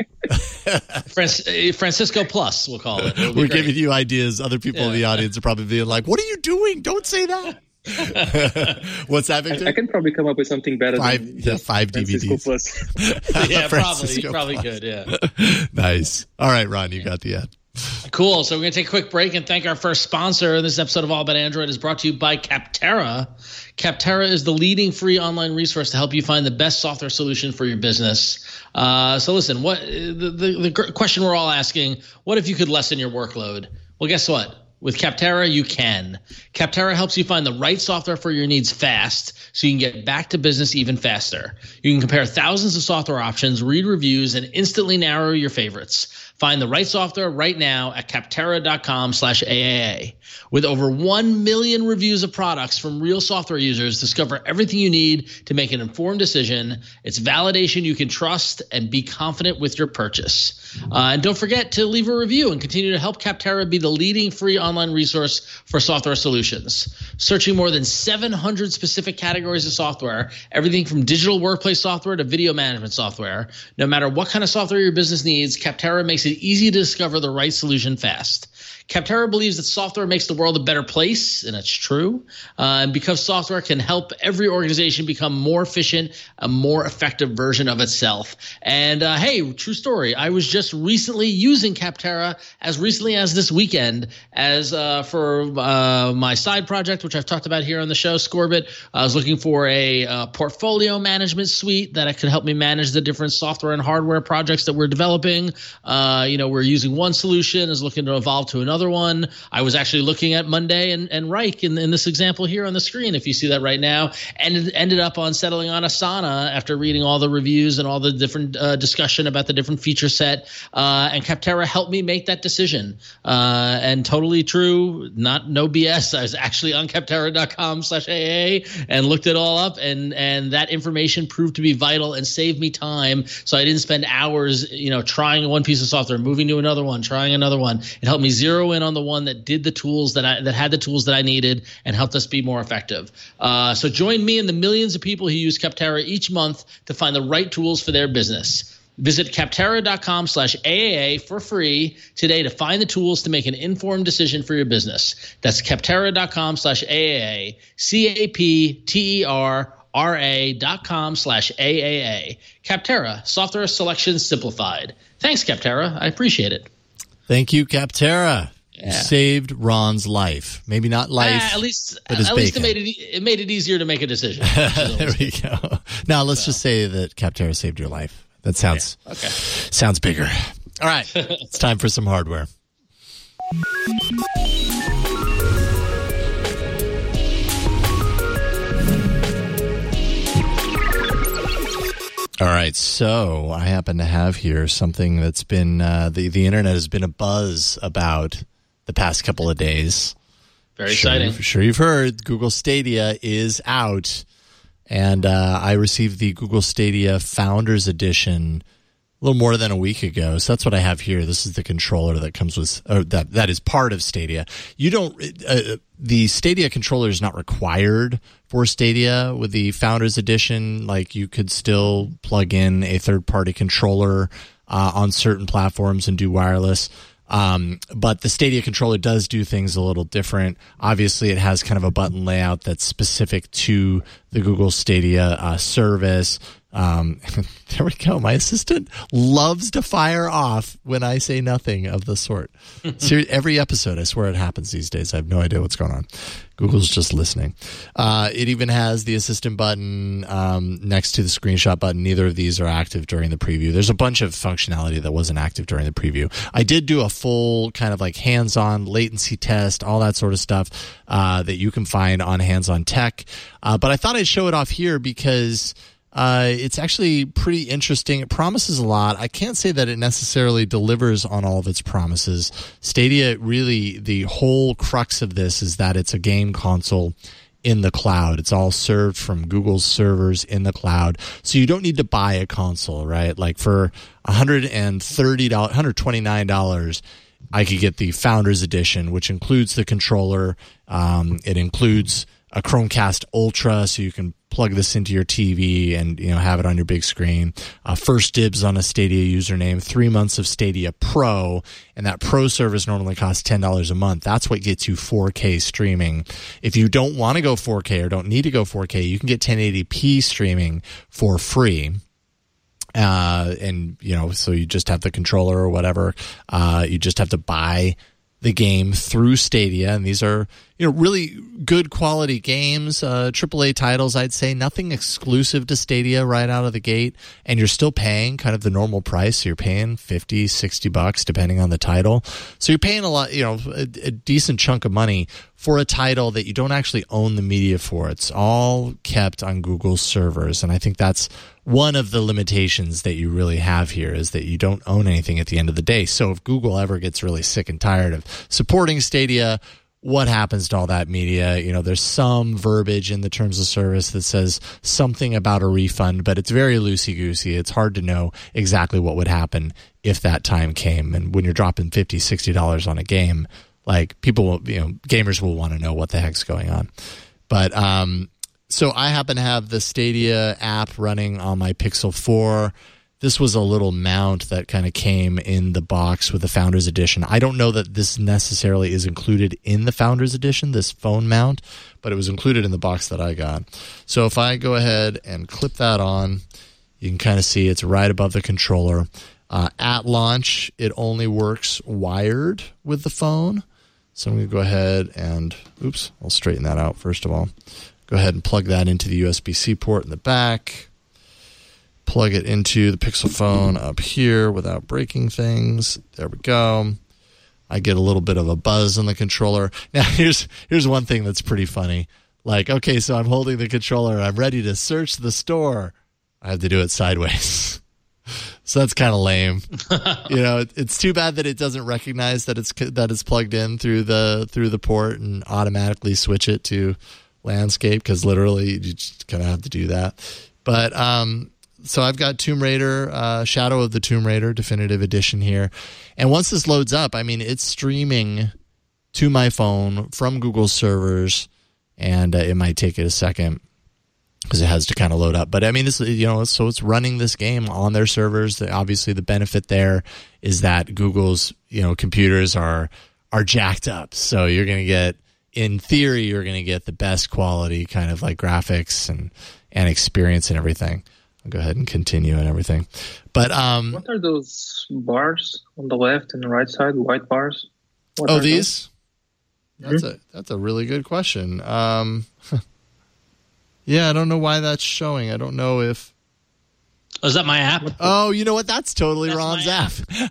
Franc- Francisco Plus, we'll call it. We're great. Giving you ideas. Other people yeah. in the audience are probably being like, "What are you doing? Don't say that." What's that, Victor? I, I can probably come up with something better. Five, than yeah, five D V Ds. Plus. yeah, probably, probably good. Yeah. Nice. All right, Ron, you got the ad. Cool. So we're going to take a quick break and thank our first sponsor. This episode of All About Android is brought to you by Capterra. Capterra is the leading free online resource to help you find the best software solution for your business. Uh, so listen, what the, the, the question we're all asking, what if you could lessen your workload? Well, guess what? With Capterra, you can. Capterra helps you find the right software for your needs fast so you can get back to business even faster. You can compare thousands of software options, read reviews, and instantly narrow your favorites. Find the right software right now at capterra.com slash AAA. With over one million reviews of products from real software users, discover everything you need to make an informed decision. It's validation you can trust and be confident with your purchase. Uh, and don't forget to leave a review and continue to help Capterra be the leading free online resource for software solutions. Searching more than seven hundred specific categories of software, everything from digital workplace software to video management software. No matter what kind of software your business needs, Capterra makes it easy to discover the right solution fast. Capterra believes that software makes the world a better place, and it's true. Uh, and because software can help every organization become more efficient, a more effective version of itself. And uh, hey, true story. I was just recently using Capterra as recently as this weekend as uh, for uh, my side project, which I've talked about here on the show, Scorbit. I was looking for a uh, portfolio management suite that could help me manage the different software and hardware projects that we're developing. Uh, you know, we're using one solution, is looking to evolve to another. another one. I was actually looking at Monday and, and Reich in, in this example here on the screen, if you see that right now, and it ended up on settling on Asana after reading all the reviews and all the different uh, discussion about the different feature set. Uh, and Capterra helped me make that decision. Uh, and totally true, not no B S. I was actually on Capterra.com slash AA and looked it all up, and and that information proved to be vital and saved me time. So I didn't spend hours, you know, trying one piece of software, moving to another one, trying another one. It helped me zero in on the one that did the tools that I that had the tools that I needed and helped us be more effective. Uh, so join me and the millions of people who use Capterra each month to find the right tools for their business. Visit Capterra.com slash AAA for free today to find the tools to make an informed decision for your business. That's Capterra.com slash AAA, C-A-P-T-E-R-R-A dot com slash AAA. Capterra, software selection simplified. Thanks, Capterra. I appreciate it. Thank you, Capterra. Yeah. You saved Ron's life. Maybe not life, uh, at least, but his at least it bacon. made it, it made it easier to make a decision. There we go. Now let's so. just say that Capterra saved your life. That sounds yeah. okay. sounds bigger. All right, it's time for some hardware. All right, so I happen to have here something that's been uh, the the internet has been a buzz about the past couple of days. Very sure, exciting. Sure, you've heard Google Stadia is out. And uh, I received the Google Stadia Founders Edition a little more than a week ago. So that's what I have here. This is the controller that comes with, or that that is part of Stadia. You don't, uh, the Stadia controller is not required for Stadia. With the Founders Edition, like you could still plug in a third-party controller uh, on certain platforms and do wireless. Um, but the Stadia controller does do things a little different. Obviously, it has kind of a button layout that's specific to the Google Stadia uh, service. Um, there we go. My assistant loves to fire off when I say nothing of the sort. So every episode, I swear it happens these days. I have no idea what's going on. Google's just listening. Uh, it even has the assistant button um, next to the screenshot button. Neither of these are active during the preview. There's a bunch of functionality that wasn't active during the preview. I did do a full kind of like hands-on latency test, all that sort of stuff uh, that you can find on Hands on Tech. Uh, but I thought I'd show it off here because Uh, it's actually pretty interesting. It promises a lot. I can't say that it necessarily delivers on all of its promises. Stadia, really, the whole crux of this is that it's a game console in the cloud. It's all served from Google's servers in the cloud. So you don't need to buy a console, right? Like for one hundred thirty dollars, one hundred twenty-nine dollars, I could get the Founders Edition, which includes the controller. Um, it includes a Chromecast Ultra, so you can plug this into your T V and, you know, have it on your big screen. Uh, first dibs on a Stadia username, three months of Stadia Pro, and that Pro service normally costs ten dollars a month. That's what gets you four K streaming. If you don't want to go four K or don't need to go four K, you can get ten eighty p streaming for free. Uh, and, you know, so you just have the controller or whatever. Uh, you just have to buy the game through Stadia, and these are, you know, really good quality games, uh, triple A titles, I'd say. Nothing exclusive to Stadia right out of the gate, and you're still paying kind of the normal price. So you're paying fifty, sixty bucks depending on the title. So you're paying a lot, you know, a, a decent chunk of money for a title that you don't actually own the media for. It's all kept on Google's servers, and I think that's one of the limitations that you really have here, is that you don't own anything at the end of the day. So if Google ever gets really sick and tired of supporting Stadia, what happens to all that media? You know, there's some verbiage in the terms of service that says something about a refund, but it's very loosey-goosey. It's hard to know exactly what would happen if that time came. And when you're dropping fifty dollars, sixty dollars on a game, like people will, you know, gamers will want to know what the heck's going on. But, um, so I happen to have the Stadia app running on my Pixel four. This was a little mount that kind of came in the box with the Founders Edition. I don't know that this necessarily is included in the Founders Edition, this phone mount, but it was included in the box that I got. So if I go ahead and clip that on, you can kind of see it's right above the controller. Uh, at launch, it only works wired with the phone. So I'm going to go ahead and, oops, I'll straighten that out first of all. Go ahead and plug that into the U S B C port in the back. Plug it into the Pixel phone up here without breaking things. There we go. I get a little bit of a buzz on the controller. Now, here's here's one thing that's pretty funny. Like, okay, so I'm holding the controller. I'm ready to search the store. I have to do it sideways. So that's kind of lame. You know, it, it's too bad that it doesn't recognize that it's that it's plugged in through the through the port and automatically switch it to landscape, because literally you just kind of have to do that. But um, so I've got Tomb Raider, uh, Shadow of the Tomb Raider Definitive Edition here. And once this loads up, I mean, it's streaming to my phone from Google servers, and uh, it might take it a second because it has to kind of load up. But I mean, this, you know, so it's running this game on their servers. Obviously, the benefit there is that Google's, you know, computers are are jacked up. So you're going to get, in theory, you're going to get the best quality kind of like graphics and, and experience and everything. I'll go ahead and continue and everything. But um, what are those bars on the left and the right side? White bars. What oh, are these. those? That's a that's a really good question. Um, yeah, I don't know why that's showing. I don't know if. Oh, is that my app? Oh, you know what? That's totally That's Ron's my app.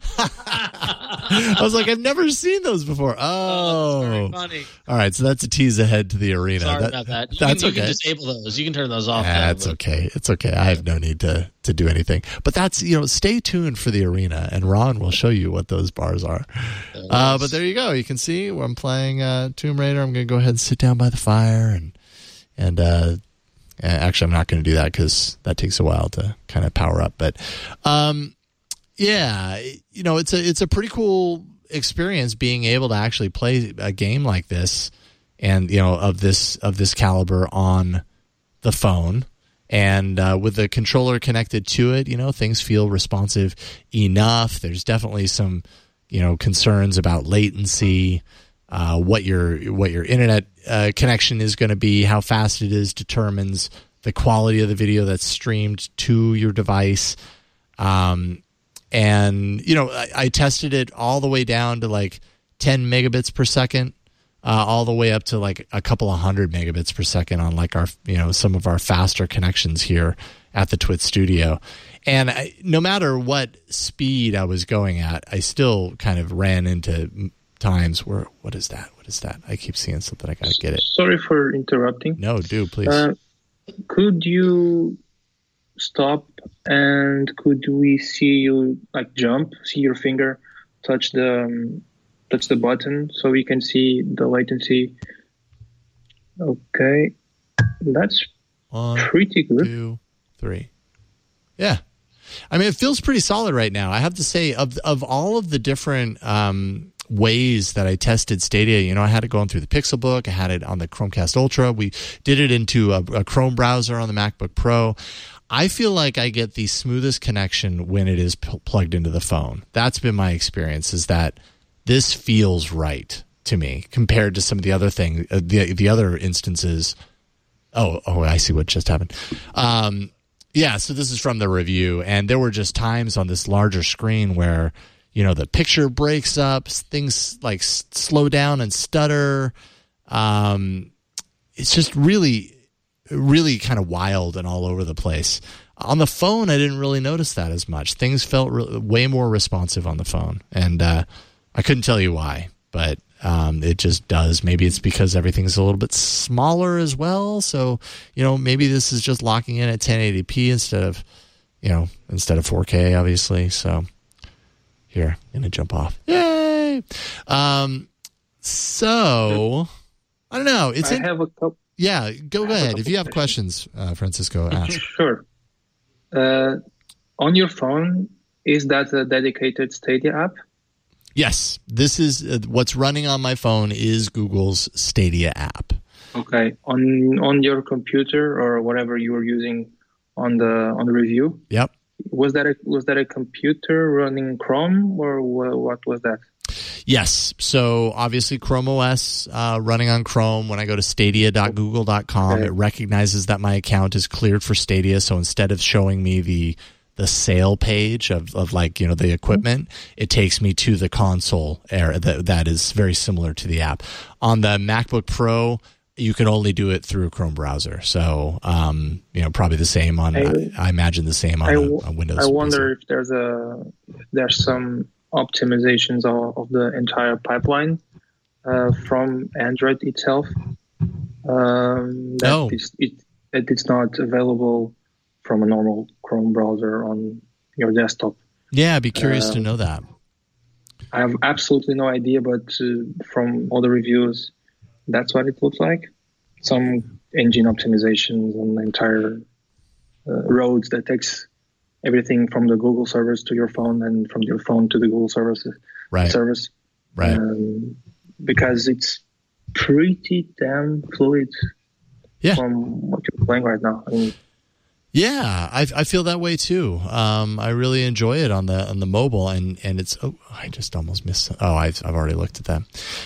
I was like, I've never seen those before. Oh, Oh, that's very funny. All right, so that's a tease ahead to the arena. Sorry That- about that. You That's can, okay. You can disable those. You can turn those off. That's though, but- okay. It's okay. I have no need to to do anything. But that's, you know, stay tuned for the arena, and Ron will show you what those bars are. Uh, but there you go. You can see where I'm playing uh, Tomb Raider. I'm going to go ahead and sit down by the fire, and and uh, actually, I'm not going to do that because that takes a while to kind of power up. But um, yeah, you know, it's a it's a pretty cool experience being able to actually play a game like this, and you know, of this of this caliber on the phone. And uh, with the controller connected to it, you know, things feel responsive enough. There's definitely some, you know, concerns about latency, uh, what your what your internet uh, connection is going to be, how fast it is determines the quality of the video that's streamed to your device. Um, and, you know, I, I tested it all the way down to like ten megabits per second. Uh, all the way up to like a couple of hundred megabits per second on like our, you know, some of our faster connections here at the Twit Studio. And I, no matter what speed I was going at, I still kind of ran into times where, what is that? What is that? I keep seeing something. I got to get it. Sorry for interrupting. No, do please. Uh, could you stop and could we see you like jump, see your finger touch the um, touch the button so we can see the latency? Okay, that's One, pretty good. two, three. Yeah. I mean, it feels pretty solid right now. I have to say, of of all of the different um, ways that I tested Stadia, you know, I had it going through the Pixelbook. I had it on the Chromecast Ultra. We did it into a, a Chrome browser on the MacBook Pro. I feel like I get the smoothest connection when it is p- plugged into the phone. That's been my experience, is that this feels right to me compared to some of the other thing, uh, the the other instances. Oh, oh, I see what just happened. Um, yeah, so this is from the review, and there were just times on this larger screen where, you know, the picture breaks up, things like s- slow down and stutter. Um, it's just really, really kind of wild and all over the place. On the phone, I didn't really notice that as much. Things felt re- way more responsive on the phone, and uh, I couldn't tell you why, but um, it just does. Maybe it's because everything's a little bit smaller as well. So, you know, maybe this is just locking in at ten eighty p instead of, you know, instead of four K, obviously. So here, I'm going to jump off. Yay! Um, so, I don't know. It's I in, have a couple. yeah, go ahead. If you have questions, uh, Francisco, ask. Sure. Uh, on your phone, is that a dedicated Stadia app? Yes, this is uh, what's running on my phone is Google's Stadia app. Okay. On on your computer or whatever you were using on the on the review, Yep. was that a, was that a computer running Chrome or wha- what was that? Yes. So obviously Chrome O S uh, running on Chrome. When I go to stadia dot google dot com, Okay. it recognizes that my account is cleared for Stadia. So instead of showing me the the sale page of, of like, you know, the equipment, it takes me to the console area that, that is very similar to the app. On the MacBook Pro, you can only do it through a Chrome browser. So, um, you know, probably the same on, I, I- I imagine the same on, I a, w- on Windows. I P C. wonder if there's a if there's some optimizations of, of the entire pipeline uh, from Android itself. Um, that Oh. is, it, that it's not available from a normal Chrome browser on your desktop. Yeah, I'd be curious to Um, know that. I have absolutely no idea, but uh, from all the reviews, that's what it looks like. Some engine optimizations on the entire uh, roads that takes everything from the Google service to your phone and from your phone to the Google services Right. service. Right. Um, because it's pretty damn fluid Yeah. from what you're playing right now. I mean, Yeah, I, I feel that way too. Um, I really enjoy it on the on the mobile, and, and it's. Oh, I just almost missed. Oh, I've I've already looked at that.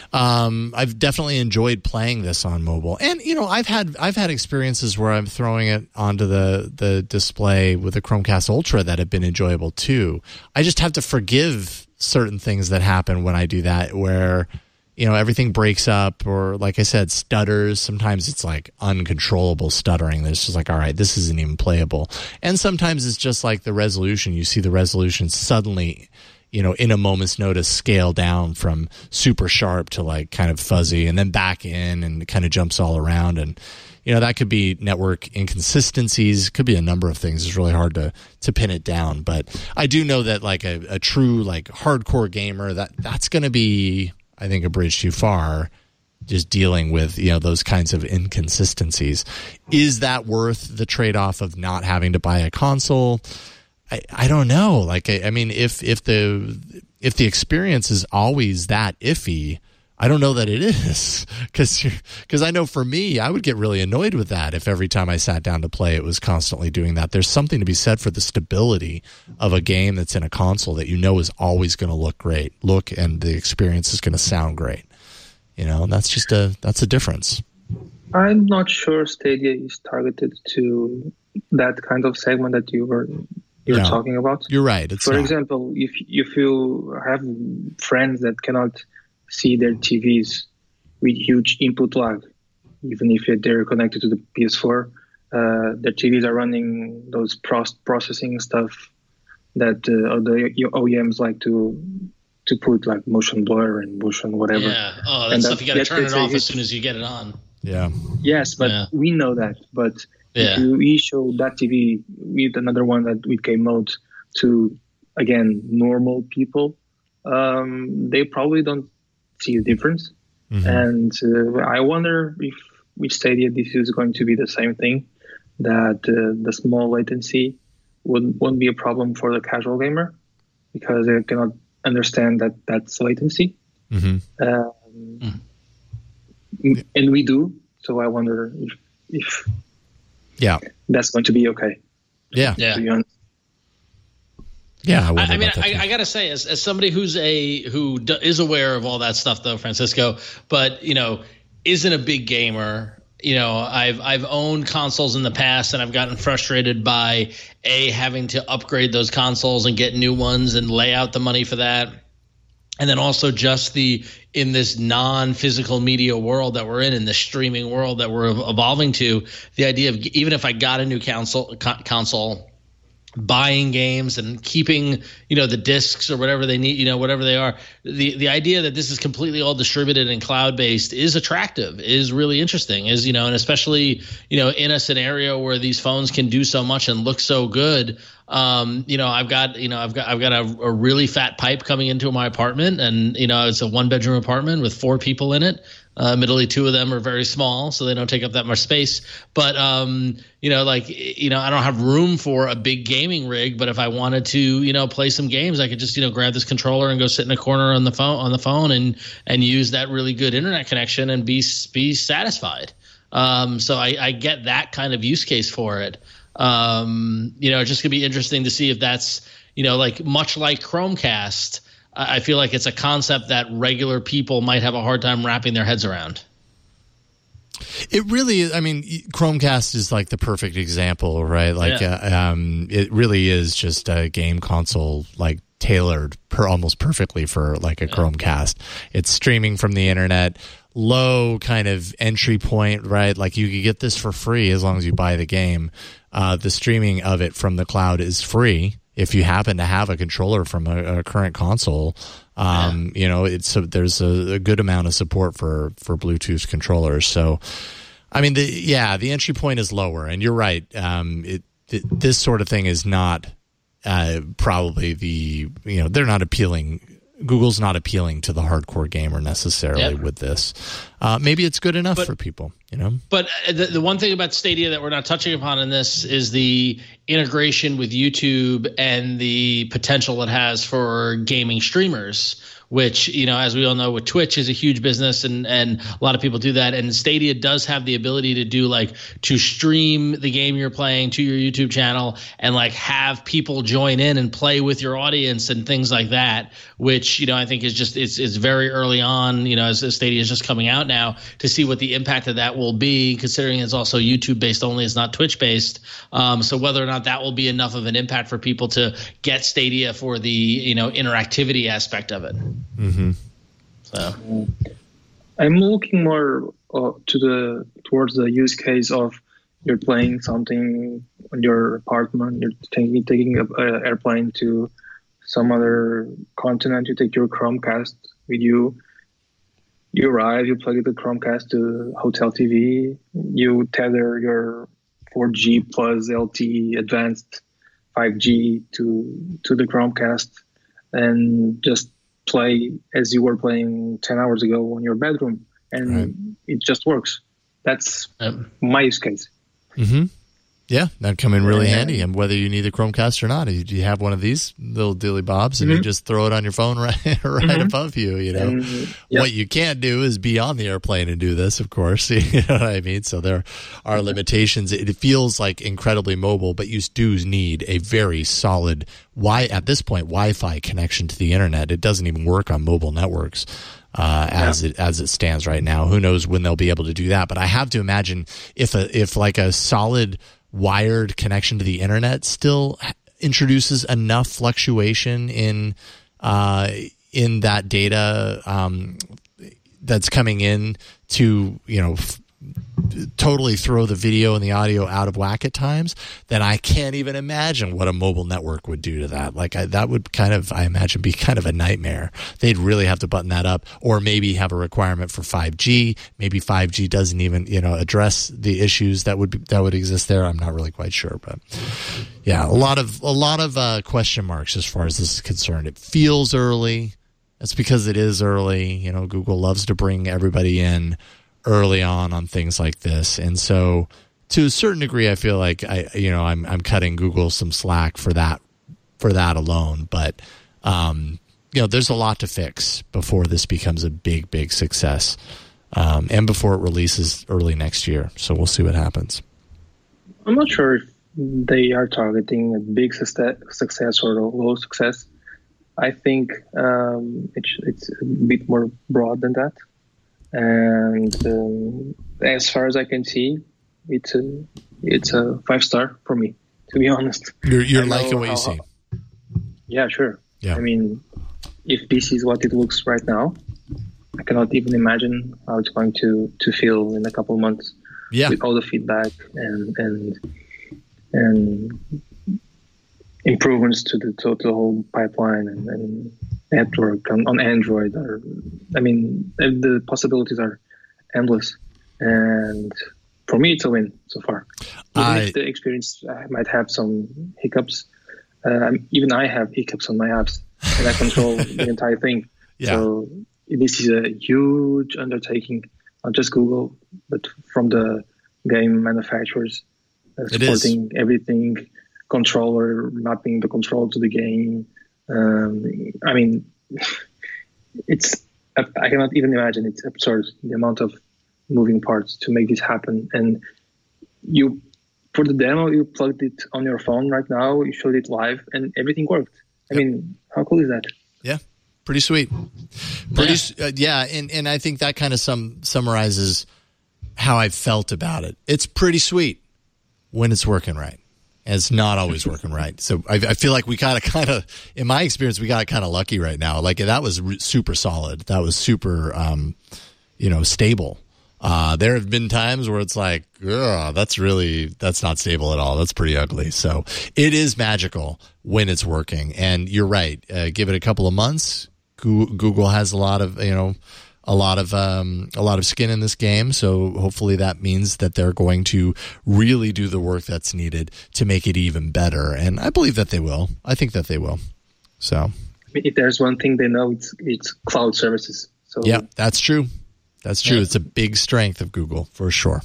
Um, I've definitely enjoyed playing this on mobile, and you know, I've had I've had experiences where I'm throwing it onto the the display with the Chromecast Ultra that have been enjoyable too. I just have to forgive certain things that happen when I do that, where you know, everything breaks up, or like I said, stutters. Sometimes it's like uncontrollable stuttering. That's just like, all right, this isn't even playable. And sometimes it's just like the resolution. You see the resolution suddenly, you know, in a moment's notice scale down from super sharp to like kind of fuzzy and then back in, and it kind of jumps all around. And, you know, that could be network inconsistencies, could be a number of things. It's really hard to, to pin it down. But I do know that like a, a true like hardcore gamer, that that's going to be, I think, a bridge too far, just dealing with, you know, those kinds of inconsistencies. Is that worth the trade-off of not having to buy a console? I, I don't know. Like, I, I mean, if if the if the experience is always that iffy, I don't know that it is. Because because I know for me, I would get really annoyed with that if every time I sat down to play, it was constantly doing that. There's something to be said for the stability of a game that's in a console that you know is always going to look great, look, and the experience is going to sound great. You know, and that's just a that's a difference. I'm not sure Stadia is targeted to that kind of segment that you were you're Yeah. talking about. You're right. It's For not. example, if if you have friends that cannot see their T Vs with huge input lag, even if they're connected to the P S four, uh, their T Vs are running those pros- processing stuff that uh, the O E Ms like to to put, like motion blur and motion whatever. Yeah. Oh, that And stuff that- you got to that- turn it that's a off as huge- soon as you get it on. Yeah. Yes, but Yeah. we know that. But Yeah. if you we show that T V with another one that with game mode to, again, normal people, um, they probably don't see a difference. Mhm. And uh, I wonder if with Stadia this is going to be the same thing, that uh, the small latency wouldn't, won't be a problem for the casual gamer because they cannot understand that that's latency. Mhm. Um, And we do. So I wonder if, if Yeah. that's going to be okay. Yeah. Yeah. To be honest. Yeah. I, I, wonder I mean, about that I, too. I gotta say, as, as somebody who's a who d- is aware of all that stuff, though, Francisco, but you know, isn't a big gamer. You know, I've I've owned consoles in the past, and I've gotten frustrated by a having to upgrade those consoles and get new ones and lay out the money for that. And then also just the in this non-physical media world that we're in, in the streaming world that we're evolving to, the idea of even if I got a new console, co- console, buying games and keeping, you know, the discs or whatever they need, you know, whatever they are, the the idea that this is completely all distributed and cloud-based is attractive, is really interesting, is, you know, and especially, you know, in a scenario where these phones can do so much and look so good. Um, you know, I've got, you know, I've got, I've got a, a really fat pipe coming into my apartment, and, you know, it's a one bedroom apartment with four people in it. Uh, admittedly, two of them are very small, so they don't take up that much space. But, um, you know, like, you know, I don't have room for a big gaming rig, but if I wanted to, you know, play some games, I could just, you know, grab this controller and go sit in a corner on the phone, on the phone and, and use that really good internet connection and be, be satisfied. Um, so I, I get that kind of use case for it. Um, you know, it's just gonna be interesting to see if that's, you know, like much like Chromecast, I feel like it's a concept that regular people might have a hard time wrapping their heads around. It really is. I mean, Chromecast is like the perfect example, right? Like, Yeah. uh, um, it really is just a game console, like tailored per almost perfectly for like a Chromecast. It's streaming from the internet, low kind of entry point, right? Like you could get this for free as long as you buy the game. Uh, the streaming of it from the cloud is free. if you happen to have a controller from a, a current console, um, yeah. you know, it's a, there's a, a good amount of support for for Bluetooth controllers. So, I mean, the, yeah, the entry point is lower, and you're right. Um, it, it this sort of thing is not uh, probably the you know they're not appealing. Google's not appealing to the hardcore gamer necessarily yep. with this. Uh, maybe it's good enough but, for people, you know. But the, the one thing about Stadia that we're not touching upon in this is the integration with YouTube and the potential it has for gaming streamers, which, you know, as we all know, with Twitch is a huge business, and and a lot of people do that. And Stadia does have the ability to do like to stream the game you're playing to your YouTube channel and like have people join in and play with your audience and things like that, which, you know, I think is just it's it's very early on, you know, as, as Stadia is just coming out now, to see what the impact of that will be, considering it's also YouTube based only, it's not Twitch based. Um, so whether or not that will be enough of an impact for people to get Stadia for the, you know, interactivity aspect of it. Mm-hmm. So, I'm looking more uh, to the towards the use case of you're playing something on your apartment, you're taking taking an airplane to some other continent, you take your Chromecast with you, you arrive, you plug the Chromecast to hotel T V, you tether your four G plus L T E advanced five G to to the Chromecast, and just play as you were playing ten hours ago in your bedroom, and right. it just works. That's um, my use case. Mm-hmm. Yeah, that'd come in really yeah. handy. And whether you need the Chromecast or not, you, you have one of these little dilly bobs, and mm-hmm. you just throw it on your phone right, right mm-hmm. above you. You know, and, yep. what you can't do is be on the airplane and do this, of course. You know what I mean? So there are limitations. It feels like incredibly mobile, but you do need a very solid Wi. At this point, Wi-Fi connection to the internet. It doesn't even work on mobile networks. Uh, as yeah. it as it stands right now, who knows when they'll be able to do that? But I have to imagine if a if like a solid wired connection to the internet still introduces enough fluctuation in uh, in that data um, that's coming in to, you know, f- totally throw the video and the audio out of whack at times, then I can't even imagine what a mobile network would do to that. Like I, that would kind of, I imagine, be kind of a nightmare. They'd really have to button that up, or maybe have a requirement for five G. Maybe five G doesn't even, you know, address the issues that would be, that would exist there. I'm not really quite sure, but yeah, a lot of a lot of uh, question marks as far as this is concerned. It feels early. That's because it is early. You know, Google loves to bring everybody in early on on things like this, and so to a certain degree, I feel like I, you know, I'm I'm cutting Google some slack for that for that alone. But um, you know, there's a lot to fix before this becomes a big, big success, um, and before it releases early next year. So we'll see what happens. I'm not sure if they are targeting a big success, success or a low success. I think um, it's it's a bit more broad than that. And um, as far as I can see, it's a it's a five star for me, to be honest. You're you're liking what you see. Yeah, sure. Yeah. I mean, if this is what it looks right now, I cannot even imagine how it's going to, to feel in a couple of months. Yeah. With all the feedback and and and improvements to the to the whole pipeline and, and network on, on Android. Or, I mean, the possibilities are endless. And for me, it's a win so far. Even I, if the experience I might have some hiccups, uh, even I have hiccups on my apps, and I control the entire thing. Yeah. So this is a huge undertaking, not just Google, but from the game manufacturers, uh, supporting everything, controller, mapping the control to the game. Um, I mean, it's I cannot even imagine. It's absurd, the amount of moving parts to make this happen. And you, for the demo, you plugged it on your phone right now, you showed it live, and everything worked. I yep. mean, how cool is that? Yeah, pretty sweet. Pretty, yeah, uh, yeah and, and I think that kind of sum, summarizes how I felt about it. It's pretty sweet when it's working right. And it's not always working right. So I, I feel like we got to kind of, in my experience, we got kind of lucky right now. Like that was re- super solid. That was super, um, you know, stable. Uh, there have been times where it's like, ugh, that's really, that's not stable at all. That's pretty ugly. So it is magical when it's working. And you're right. Uh, give it a couple of months. Google has a lot of, you know, a lot of, um, a lot of skin in this game. So hopefully that means that they're going to really do the work that's needed to make it even better. And I believe that they will. I think that they will. So if there's one thing they know, it's, it's cloud services. So yeah, that's true. That's true. Yeah. It's a big strength of Google for sure.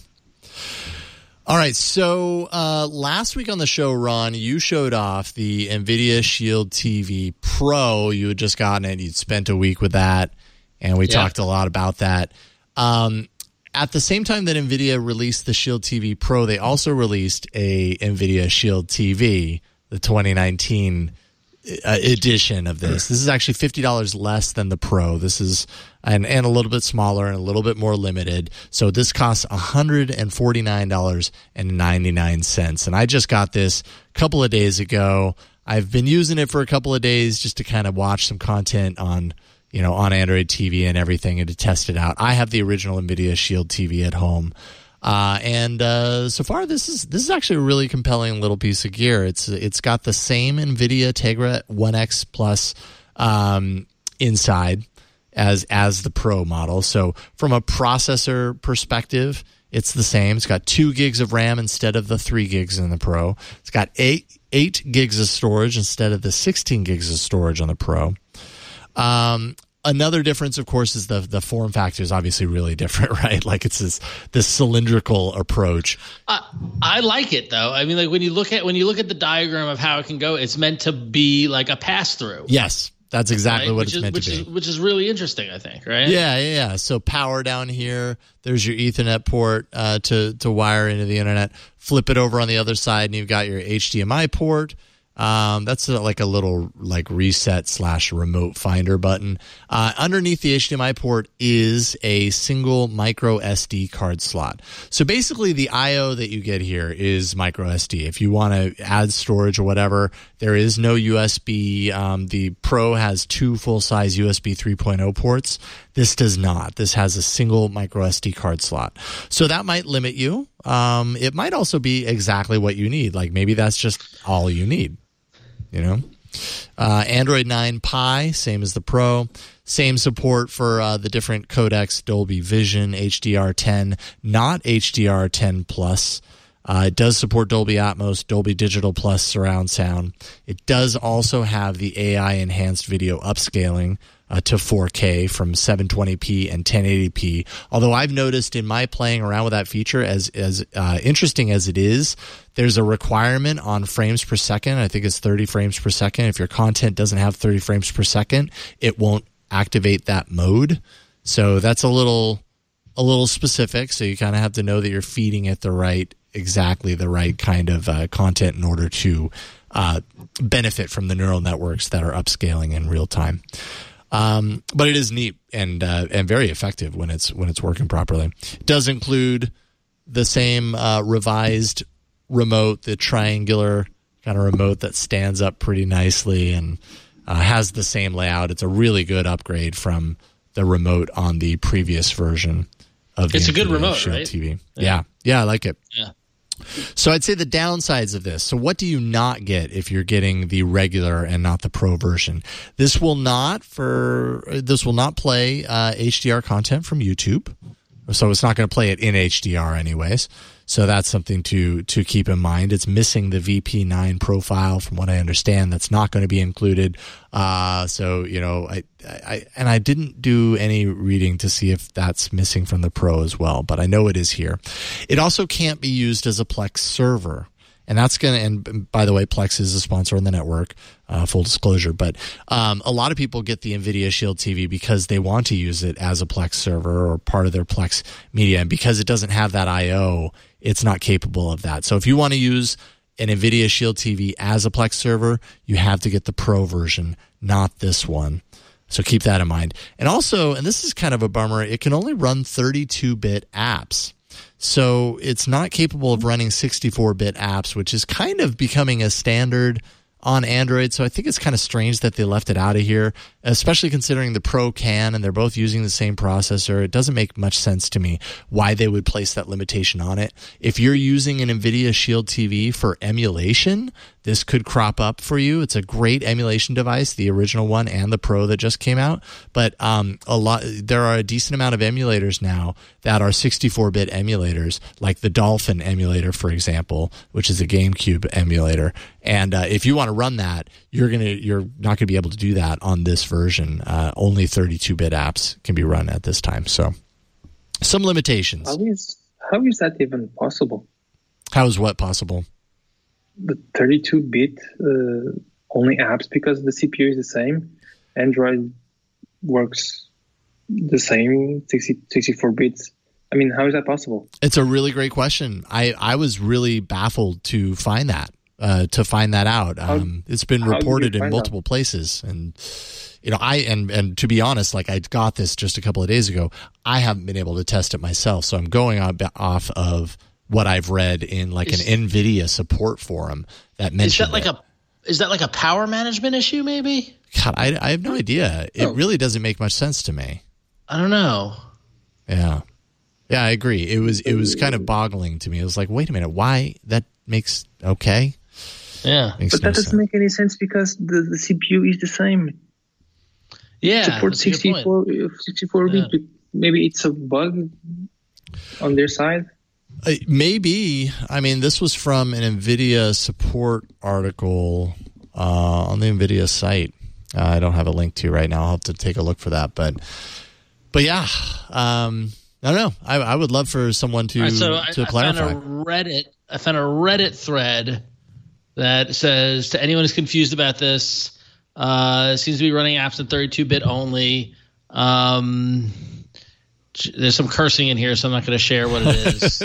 All right. So uh, last week on the show, Ron, you showed off the NVIDIA Shield T V Pro. You had just gotten it. You'd spent a week with that, and we yeah. talked a lot about that. Um, at the same time that NVIDIA released the Shield T V Pro, they also released a NVIDIA Shield T V, the twenty nineteen Uh, edition of this. This is actually fifty dollars less than the Pro. This is and, and a little bit smaller and a little bit more limited. So this costs one hundred forty-nine dollars and ninety-nine cents. And I just got this a couple of days ago. I've been using it for a couple of days just to kind of watch some content on, you know, on Android T V and everything and to test it out. I have the original NVIDIA Shield T V at home. Uh, and uh, so far, this is this is actually a really compelling little piece of gear. It's it's got the same NVIDIA Tegra one X Plus um, inside as as the Pro model. So from a processor perspective, it's the same. It's got two gigs of RAM instead of the three gigs in the Pro. It's got eight eight gigs of storage instead of the sixteen gigs of storage on the Pro. Um, Another difference, of course, is the the form factor is obviously really different, right? Like it's this this cylindrical approach. Uh, I like it though. I mean, like when you look at when you look at the diagram of how it can go, it's meant to be like a pass through. Yes, that's exactly right? what which it's is, meant which to be. Is, which is really interesting, I think. Right? Yeah, yeah, yeah. So power down here. There's your Ethernet port uh, to to wire into the internet. Flip it over on the other side, and you've got your H D M I port. Um, that's a, like a little like reset slash remote finder button. Uh, underneath the H D M I port is a single micro S D card slot. So basically the I O that you get here is micro S D. If you want to add storage or whatever, there is no U S B. Um, the Pro has two full-size U S B three point oh ports. This does not. This has a single micro S D card slot. So that might limit you. Um, it might also be exactly what you need. Like maybe that's just all you need. You know, uh, Android nine Pie, same as the Pro. Same support for uh, the different codecs, Dolby Vision, H D R ten, not H D R ten Plus. Uh, it does support Dolby Atmos, Dolby Digital Plus surround sound. It does also have the A I-enhanced video upscaling uh, to four K from seven twenty p and ten eighty p. Although I've noticed in my playing around with that feature, as as uh, interesting as it is, there's a requirement on frames per second. I think it's thirty frames per second. If your content doesn't have thirty frames per second, it won't activate that mode. So that's a little a little specific. So you kind of have to know that you're feeding it the right exactly the right kind of uh, content in order to uh, benefit from the neural networks that are upscaling in real time. Um, but it is neat and uh, and very effective when it's when it's working properly. It does include the same uh, revised remote, the triangular kind of remote that stands up pretty nicely and uh, has the same layout. It's a really good upgrade from the remote on the previous version of the It's a good NVIDIA remote, Shield right? T V. Yeah. yeah, yeah, I like it. Yeah. So I'd say the downsides of this. So what do you not get if you're getting the regular and not the Pro version? This will not for this will not play uh, H D R content from YouTube. So it's not going to play it in H D R anyways. So that's something to to keep in mind. It's missing the V P nine profile, from what I understand. That's not going to be included. Uh, so you know, I, I and I didn't do any reading to see if that's missing from the Pro as well, but I know it is here. It also can't be used as a Plex server. And that's going to, and by the way, Plex is a sponsor on the network, uh, full disclosure. But um, a lot of people get the NVIDIA Shield T V because they want to use it as a Plex server or part of their Plex media. And because it doesn't have that I O, it's not capable of that. So if you want to use an NVIDIA Shield T V as a Plex server, you have to get the Pro version, not this one. So keep that in mind. And also, and this is kind of a bummer, it can only run thirty-two bit apps. So it's not capable of running sixty-four bit apps, which is kind of becoming a standard on Android. So I think it's kind of strange that they left it out of here. especially considering the Pro can and they're both using the same processor. It doesn't make much sense to me why they would place that limitation on it. If you're using an NVIDIA Shield T V for emulation, this could crop up for you. It's a great emulation device, the original one and the Pro that just came out. But um, a lot, there are a decent amount of emulators now that are sixty-four bit emulators, like the Dolphin emulator, for example, which is a GameCube emulator. And uh, if you want to run that, you're gonna you're not gonna be able to do that on this version. Uh, only thirty-two bit apps can be run at this time. So some limitations. How is how is that even possible? How is what possible? The thirty-two bit uh, only apps, because the C P U is the same. Android works the same, sixty, sixty-four bits. I mean, how is that possible? It's a really great question. I, I was really baffled to find that, uh, to find that out. Um, how, it's been reported in multiple that? places. And, you know, I, and, and to be honest, like I got this just a couple of days ago. I haven't been able to test it myself. So I'm going on, off of what I've read in like is, an NVIDIA support forum that mentioned Is that like it. a is that like a power management issue maybe? God, I, I have no idea. It oh. really doesn't make much sense to me. I don't know. Yeah. Yeah, I agree. It was it was kind of boggling to me. It was like, wait a minute, why that makes okay? Yeah. Makes but no that doesn't sense. make any sense because the, the C P U is the same. Yeah. Support sixty-four, sixty-four yeah. bit. Maybe it's a bug on their side. Uh, maybe. I mean, this was from an NVIDIA support article uh, on the NVIDIA site. Uh, I don't have a link to right now. I'll have to take a look for that. But, but yeah, um, I don't know. I, I would love for someone to right, so to I, clarify. I found a Reddit. I found a Reddit thread that says to anyone who's confused about this, uh, it seems to be running apps in thirty-two bit only. Um, There's some cursing in here, so I'm not going to share what it is.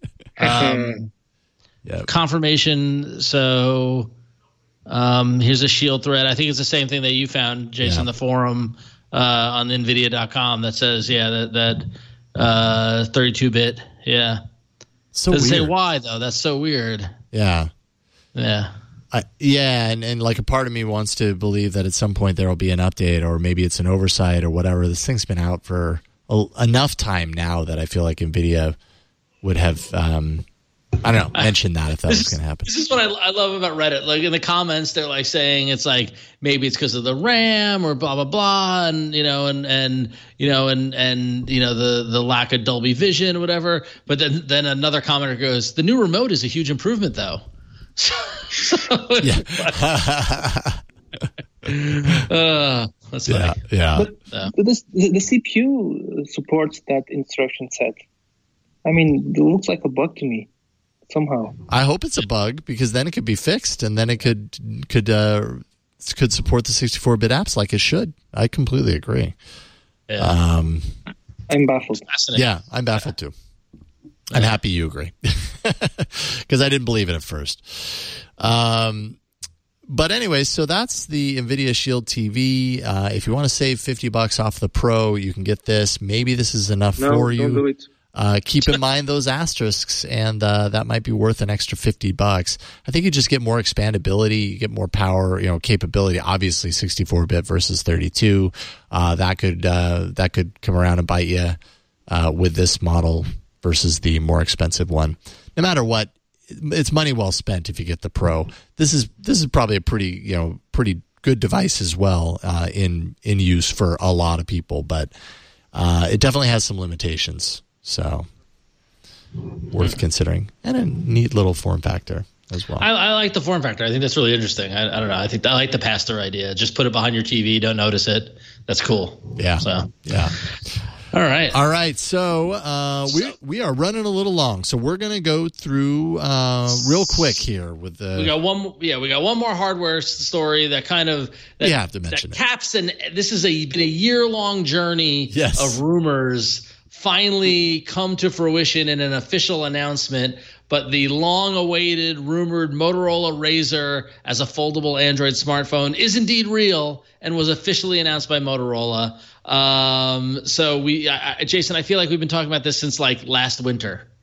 um, yep. Confirmation. So um, here's a Shield thread. I think it's the same thing that you found, Jason, yeah. the forum uh, on NVIDIA dot com that says, yeah, that, that uh, thirty-two bit. Yeah. So Doesn't weird. say why, though. That's so weird. Yeah. Yeah. I, yeah, and, and like a part of me wants to believe that at some point there will be an update, or maybe it's an oversight or whatever. This thing's been out for enough time now that I feel like NVIDIA would have, um, I don't know, mentioned that if that was going to happen. This is what I, I love about Reddit. Like in the comments, they're like saying it's like maybe it's because of the RAM or blah blah blah, and you know, and and you know, and and you know the the lack of Dolby Vision or whatever. But then then another commenter goes, the new remote is a huge improvement, though. so, yeah. uh, that's funny. Yeah, yeah. But, yeah. but this, the, the C P U supports that instruction set. I mean, it looks like a bug to me somehow. I hope it's a bug, because then it could be fixed, and then it could could uh, could support the sixty-four bit apps like it should. I completely agree. Yeah. Um, I'm baffled. Yeah, I'm baffled too. I'm yeah. happy you agree, because I didn't believe it at first. Um, But anyway, so that's the NVIDIA Shield T V. Uh, if you want to save fifty bucks off the Pro, you can get this. Maybe this is enough no, for don't you. Do it. Uh, keep in mind those asterisks, and uh, that might be worth an extra fifty bucks. I think you just get more expandability, you get more power, you know, capability. Obviously, sixty-four bit versus thirty-two. Uh, that could uh, that could come around and bite you uh, with this model versus the more expensive one. No matter what, it's money well spent if you get the Pro. This is this is probably a pretty you know pretty good device as well uh, in in use for a lot of people, but uh, it definitely has some limitations. So worth considering, and a neat little form factor as well. I, I like the form factor. I think that's really interesting. I, I don't know. I think I like the pass-through idea. Just put it behind your T V. Don't notice it. That's cool. Yeah. So yeah. All right. All right. So uh, we we are running a little long, so we're gonna go through uh, real quick here with the. We got one. Yeah, we got one more hardware story that kind of that, you have to mention that it. caps and this is a been a year long journey yes. of rumors finally come to fruition in an official announcement. But the long-awaited, rumored Motorola Razr as a foldable Android smartphone is indeed real and was officially announced by Motorola. Um, so we, I, Jason, I feel like we've been talking about this since like last winter.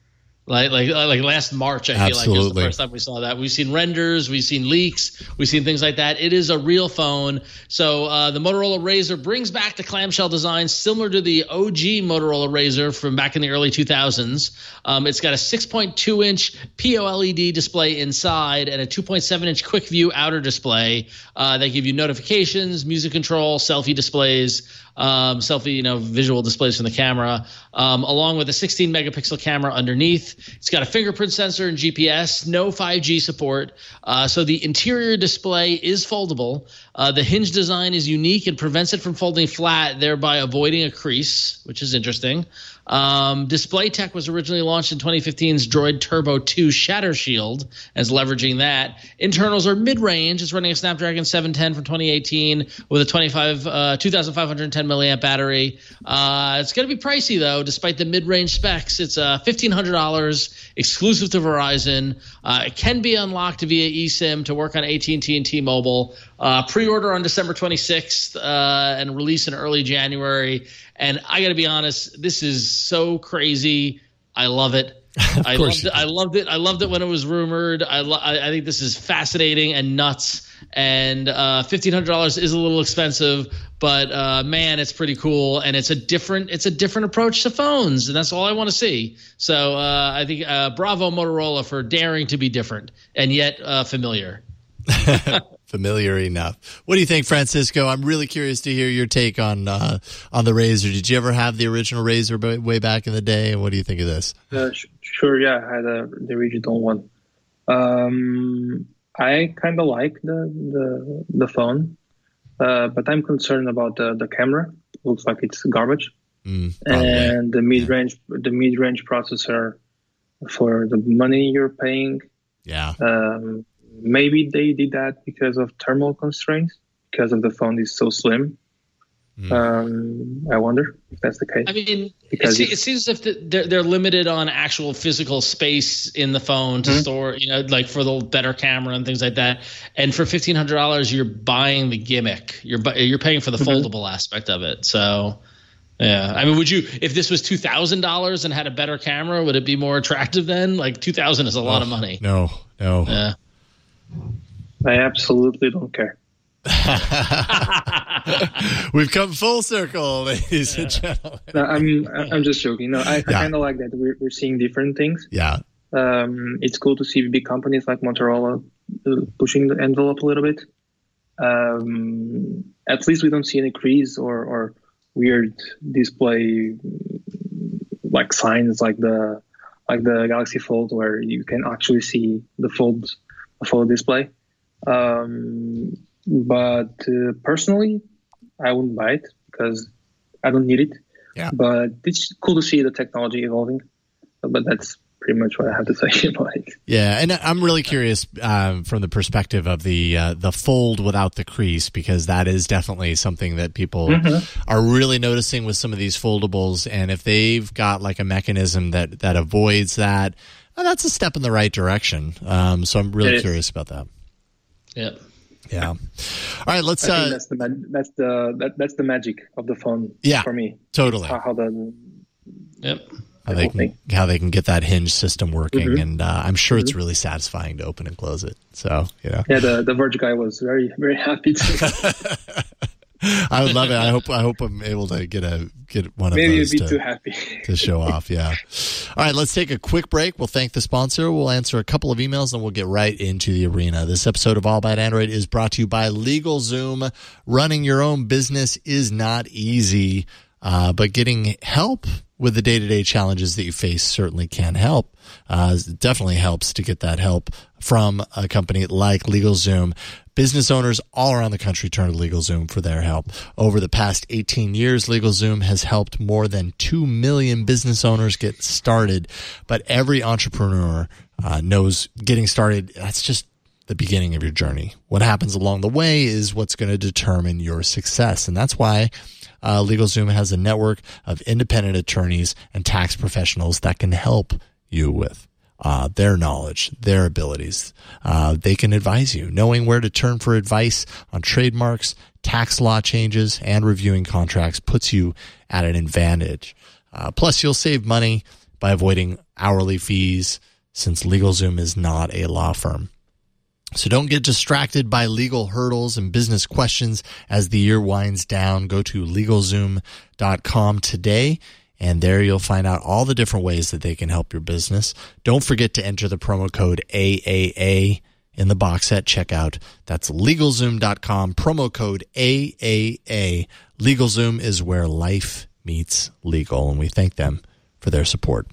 Like like like last March, I feel Absolutely. like it was the first time we saw that. We've seen renders, we've seen leaks, we've seen things like that. It is a real phone. So uh, the Motorola Razr brings back the clamshell design similar to the O G Motorola Razr from back in the early two thousands. Um, it's got a six point two inch P O L E D display inside and a two point seven inch quick view outer display. Uh, they give you notifications, music control, selfie displays. Um, selfie, you know, visual displays from the camera, um, along with a sixteen megapixel camera underneath. It's got a fingerprint sensor and G P S, no five G support. Uh, so the interior display is foldable. Uh, the hinge design is unique and prevents it from folding flat, thereby avoiding a crease, which is interesting. Um, Display Tech was originally launched in twenty fifteen's Droid Turbo two Shatter Shield, as leveraging that. Internals are mid-range. It's running a Snapdragon seven ten from twenty eighteen with a twenty-five, uh, two thousand five hundred ten milliamp battery. Uh, it's going to be pricey, though, despite the mid-range specs. It's uh, fifteen hundred dollars, exclusive to Verizon. Uh, it can be unlocked via eSIM to work on A T and T and T-Mobile. Uh, pre-order on December twenty-sixth uh, and release in early January. And I got to be honest, this is so crazy. I love it. I loved it. I loved it. I loved it when it was rumored. I lo- I, I think this is fascinating and nuts. And uh, fifteen hundred dollars is a little expensive, but uh, man, it's pretty cool. And it's a different it's a different approach to phones, and that's all I want to see. So uh, I think uh, bravo Motorola for daring to be different and yet uh, familiar. Familiar enough. What do you think, Francisco? I'm really curious to hear your take on uh, on the Razr. Did you ever have the original Razr b- way back in the day? And what do you think of this? Uh, sh- sure, yeah, I had a, the original one. Um, I kind of like the the the phone, uh, but I'm concerned about the, the camera. Looks like it's garbage, Mm, and the mid range the mid range processor for the money you're paying. Yeah. Um, maybe they did that because of thermal constraints, because of the phone is so slim. Mm. Um, I wonder if that's the case. I mean, because it, it seems as if the, they're they're limited on actual physical space in the phone to mm-hmm. store, you know, like for the better camera and things like that. And for fifteen hundred dollars, you're buying the gimmick. You're you're paying for the mm-hmm. foldable aspect of it. So, yeah, I mean, would you, if this was two thousand dollars and had a better camera, would it be more attractive then? Like two thousand is a lot oh, of money. No, no. Yeah. I absolutely don't care. We've come full circle, ladies yeah. and gentlemen. No, I'm I'm just joking. No, I, yeah. I kind of like that we're we're seeing different things. Yeah. Um, it's cool to see big companies like Motorola pushing the envelope a little bit. Um, at least we don't see any crease or or weird display like signs like the like the Galaxy Fold where you can actually see the fold the fold display. Um, but uh, personally, I wouldn't buy it because I don't need it. Yeah. But it's cool to see the technology evolving. But that's pretty much what I have to say about it. Yeah, and I'm really curious um, from the perspective of the uh, the fold without the crease, because that is definitely something that people mm-hmm. are really noticing with some of these foldables. And if they've got like a mechanism that that avoids that, well, that's a step in the right direction. Um, so I'm really curious about that. Yeah. Yeah. All right, let's. I think uh, that's the mag- that's the that, that's the magic of the phone. Yeah, for me, totally. How, how the yep. How they can how they can get that hinge system working, mm-hmm. and uh, I'm sure mm-hmm. it's really satisfying to open and close it. So you know. Yeah, the the Verge guy was very very happy to. I would love it. I hope I hope I'm able to get a get one Maybe of those you'd be to, too happy. to show off. Yeah. All right, let's take a quick break. We'll thank the sponsor. We'll answer a couple of emails, and we'll get right into the arena. This episode of All About Android is brought to you by LegalZoom. Running your own business is not easy, uh, but getting help with the day-to-day challenges that you face certainly can help. Uh, it definitely helps to get that help from a company like LegalZoom. Business owners all around the country turn to LegalZoom for their help. Over the past eighteen years, LegalZoom has helped more than two million business owners get started. But every entrepreneur uh, knows getting started, that's just the beginning of your journey. What happens along the way is what's going to determine your success. And that's why uh, LegalZoom has a network of independent attorneys and tax professionals that can help you with Uh, their knowledge, their abilities. Uh, they can advise you. Knowing where to turn for advice on trademarks, tax law changes, and reviewing contracts puts you at an advantage. Uh, plus, you'll save money by avoiding hourly fees, since LegalZoom is not a law firm. So don't get distracted by legal hurdles and business questions as the year winds down. Go to LegalZoom dot com today, and there you'll find out all the different ways that they can help your business. Don't forget to enter the promo code A A A in the box at checkout. That's LegalZoom dot com, promo code A A A. LegalZoom is where life meets legal, and we thank them for their support.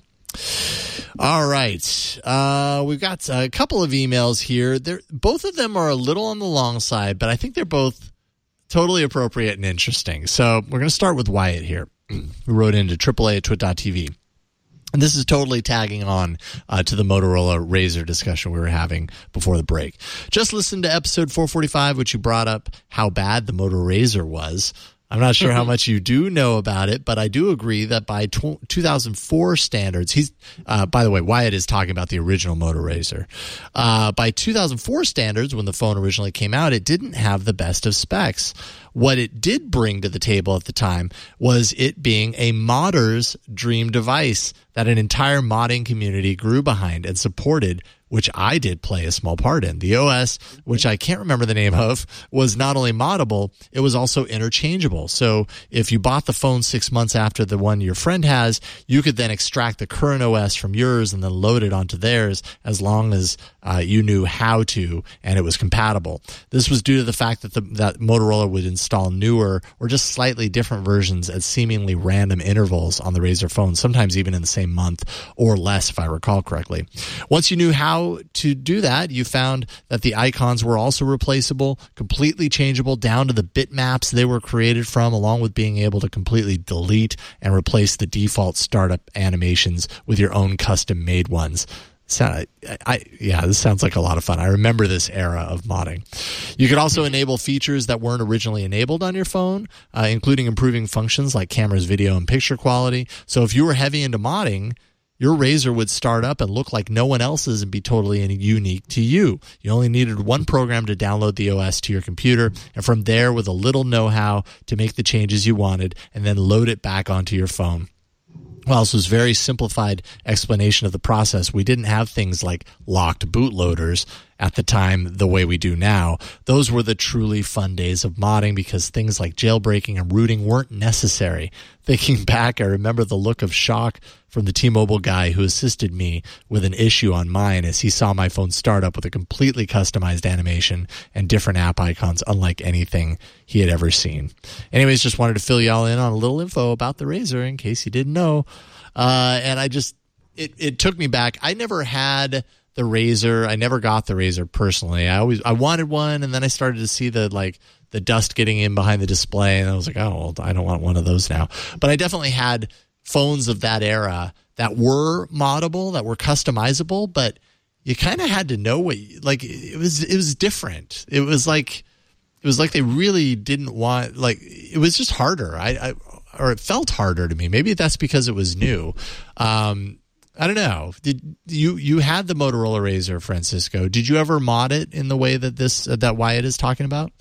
All right. Uh, we've got a couple of emails here. They're, both of them are a little on the long side, but I think they're both totally appropriate and interesting. So we're going to start with Wyatt here, who wrote into triple A at twit dot t v. And this is totally tagging on uh, to the Motorola Razr discussion we were having before the break. Just listen to episode four forty-five, which you brought up how bad the Moto Razr was. I'm not sure how much you do know about it, but I do agree that by tw- two thousand four standards, he's, uh, by the way, Wyatt is talking about the original Moto Razr. Uh, by two thousand four standards, when the phone originally came out, it didn't have the best of specs. What it did bring to the table at the time was it being a modder's dream device that an entire modding community grew behind and supported, which I did play a small part in. The O S, which I can't remember the name of, was not only moddable, it was also interchangeable. So if you bought the phone six months after the one your friend has, you could then extract the current O S from yours and then load it onto theirs as long as uh, you knew how to and it was compatible. This was due to the fact that the, that Motorola would install newer or just slightly different versions at seemingly random intervals on the Razr phone, sometimes even in the same month or less, if I recall correctly. Once you knew how to do that, you found that the icons were also replaceable, completely changeable down to the bitmaps they were created from, along with being able to completely delete and replace the default startup animations with your own custom-made ones. So, I, I, yeah, this sounds like a lot of fun. I remember this era of modding. You could also enable features that weren't originally enabled on your phone, uh, including improving functions like cameras, video, and picture quality. So if you were heavy into modding, your Razr would start up and look like no one else's and be totally unique to you. You only needed one program to download the O S to your computer, and from there, with a little know-how, to make the changes you wanted and then load it back onto your phone. While this was a very simplified explanation of the process, we didn't have things like locked bootloaders at the time the way we do now. Those were the truly fun days of modding because things like jailbreaking and rooting weren't necessary. Thinking back, I remember the look of shock from the T-Mobile guy who assisted me with an issue on mine as he saw my phone start up with a completely customized animation and different app icons unlike anything he had ever seen. Anyways, just wanted to fill y'all in on a little info about the Razr in case you didn't know. Uh, and I just, it, it took me back. I never had the Razr. I never got the Razr personally. I always, I wanted one, and then I started to see the, like, the dust getting in behind the display, and I was like, oh, well, I don't want one of those now. But I definitely had phones of that era that were moddable, that were customizable, but you kind of had to know what, like, it was, it was different. It was like, it was like they really didn't want, like, it was just harder. I, I or it felt harder to me. Maybe that's because it was new. Um, I don't know. Did you, you had the Motorola Razr, Francisco. Did you ever mod it in the way that this, uh, that Wyatt is talking about?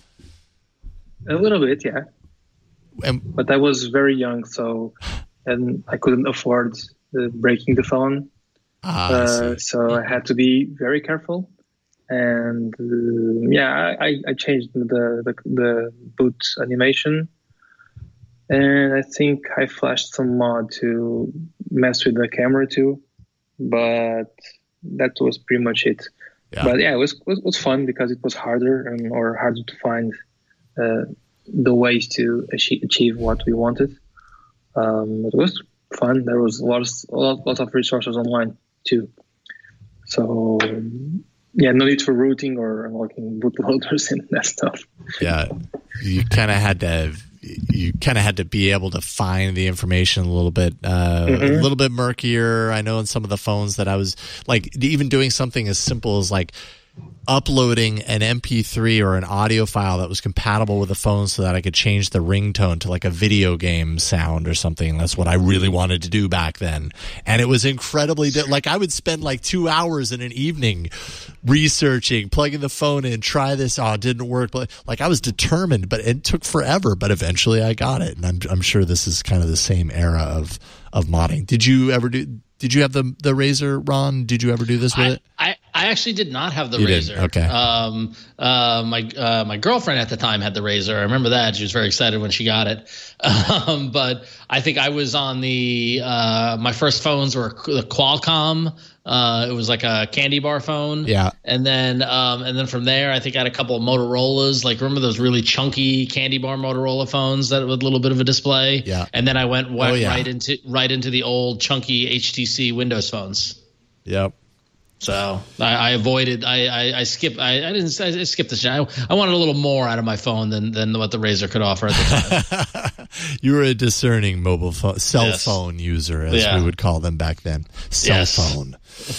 A little bit, yeah. And, but I was very young, so, and I couldn't afford the, breaking the phone. Ah, uh, I so I had to be very careful. And uh, yeah, I, I changed the, the the boot animation, and I think I flashed some mod to mess with the camera too, but that was pretty much it. Yeah. But yeah, it was, was was fun because it was harder and or harder to find uh, the ways to achieve, achieve what we wanted. Um, it was fun. There was lots lot, lots of resources online too. So. Yeah, no need for rooting or unlocking bootloaders and that stuff. Yeah, you kind of had to, you kind of had to be able to find the information a little bit, uh, mm-hmm. a little bit murkier. I know in some of the phones that I was like, even doing something as simple as like uploading an M P three or an audio file that was compatible with the phone so that I could change the ringtone to like a video game sound or something. That's what I really wanted to do back then. And it was incredibly, di- like I would spend like two hours in an evening researching, plugging the phone in, try this. Oh, it didn't work. But like I was determined, but it took forever, but eventually I got it. And I'm, I'm sure this is kind of the same era of, of modding. Did you ever do, did you have the, the Razer, Ron? Did you ever do this with I, it? I, I actually did not have the You Razer. didn't? Okay. Um, uh, my uh, my girlfriend at the time had the Razer. I remember that. She was very excited when she got it. Um, but I think I was on the uh, my first phones were the Qualcomm. Uh, it was like a candy bar phone. Yeah. And then um, and then from there, I think I had a couple of Motorola's. Like remember those really chunky candy bar Motorola phones that with a little bit of a display. Yeah. And then I went, went Oh, yeah. right into right into the old chunky H T C Windows phones. Yep. So I, I avoided. I I, I skipped. I, I didn't. I skipped this. I, I wanted a little more out of my phone than than what the Razer could offer at the time. You were a discerning mobile phone, cell Yes. phone user, as Yeah. we would call them back then. Cell Yes. phone.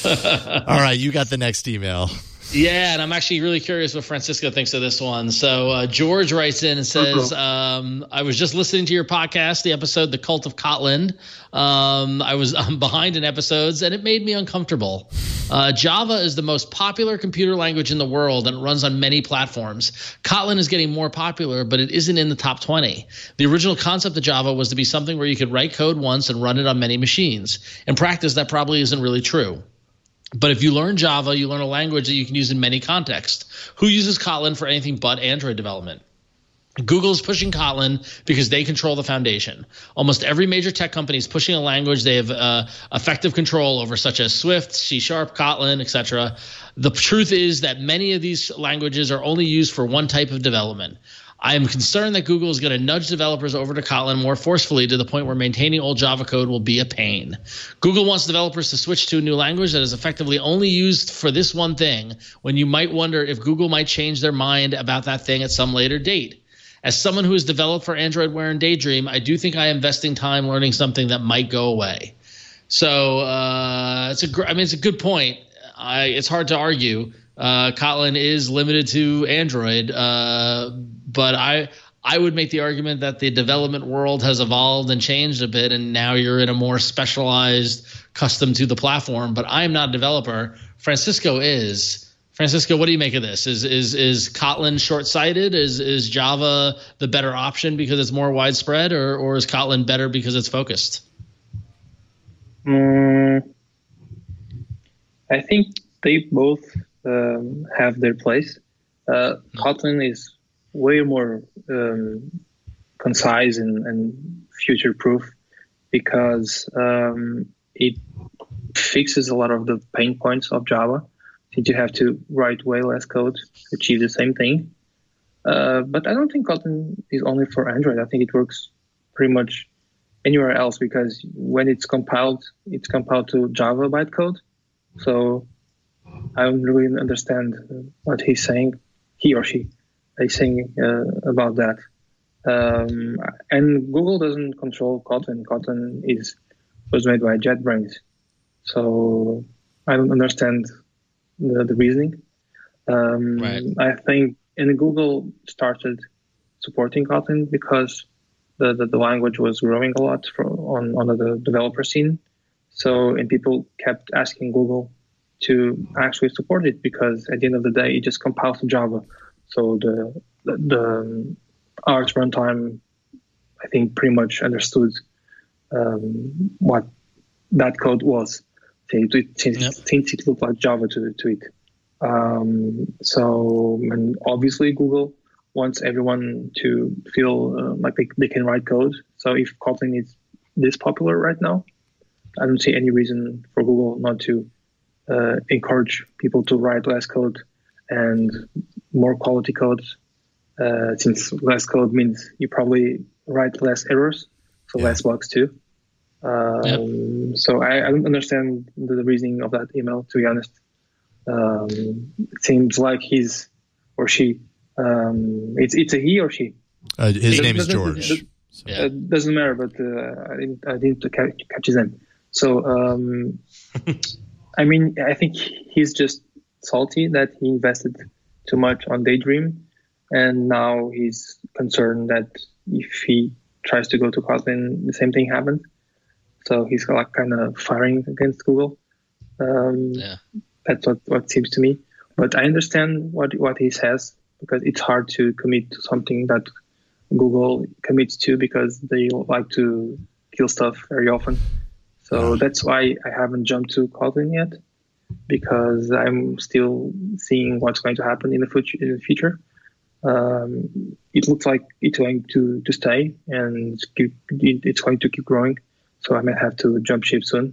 All right, you got the next email. Yeah, and I'm actually really curious what Francisco thinks of this one. So uh, George writes in and says, um, I was just listening to your podcast, the episode, The Cult of Kotlin. Um, I was I'm behind in episodes, and it made me uncomfortable. Uh, Java is the most popular computer language in the world, and it runs on many platforms. Kotlin is getting more popular, but it isn't in the top twenty. The original concept of Java was to be something where you could write code once and run it on many machines. In practice, that probably isn't really true. But if you learn Java, you learn a language that you can use in many contexts. Who uses Kotlin for anything but Android development? Google is pushing Kotlin because they control the foundation. Almost every major tech company is pushing a language they have uh, effective control over, such as Swift, C Sharp, Kotlin, et cetera. The truth is that many of these languages are only used for one type of development. I am concerned that Google is going to nudge developers over to Kotlin more forcefully to the point where maintaining old Java code will be a pain. Google wants developers to switch to a new language that is effectively only used for this one thing, when you might wonder if Google might change their mind about that thing at some later date. As someone who has developed for Android Wear and Daydream, I do think I am investing time learning something that might go away. So uh, it's a, gr- I mean, it's a good point. I, it's hard to argue. Uh, Kotlin is limited to Android, uh, but I I would make the argument that the development world has evolved and changed a bit, and now you're in a more specialized, custom to the platform. But I am not a developer. Francisco is. Francisco, what do you make of this? Is is is Kotlin short-sighted? Is is Java the better option because it's more widespread, or or is Kotlin better because it's focused? Mm, I think they both um, have their place. Uh, Kotlin is way more um, concise and, and future-proof because um, it fixes a lot of the pain points of Java, since you have to write way less code to achieve the same thing. Uh, but I don't think Kotlin is only for Android. I think it works pretty much anywhere else, because when it's compiled, it's compiled to Java bytecode. So I don't really understand what he's saying, he or she is saying uh, about that. Um, and Google doesn't control Kotlin. Kotlin is was made by JetBrains. So I don't understand the, the reasoning. Um, Right. I think and Google started supporting Kotlin because the, the, the language was growing a lot for, on, on the developer scene. So, and people kept asking Google to actually support it, because at the end of the day, it just compiles to Java. So the the, the Arch runtime, I think, pretty much understood um, what that code was, since it, Yep. since it looked like Java to, to it. Um, so, and obviously Google wants everyone to feel uh, like they, they can write code. So if Kotlin is this popular right now, I don't see any reason for Google not to uh, encourage people to write less code and more quality code, uh, since less code means you probably write less errors, so Yeah. less bugs too. Um, Yep. So I, I don't understand the, the reasoning of that email, to be honest. Um, it seems like he's or she, um, it's it's a he or she. Uh, his It name is doesn't- George. it- So- Yeah. It doesn't matter, but uh, I didn't I didn't catch, catch his name. So um, I mean, I think he's just salty that he invested too much on Daydream, and now he's concerned that if he tries to go to Kotlin, the same thing happens. So he's like kind of firing against Google. Um, yeah. That's what, what seems to me. But I understand what what he says, because it's hard to commit to something that Google commits to, because they like to kill stuff very often. So that's why I haven't jumped to Kotlin yet, because I'm still seeing what's going to happen in the future. In the future, um, it looks like it's going to, to stay, and keep, it's going to keep growing. So I might have to jump ship soon.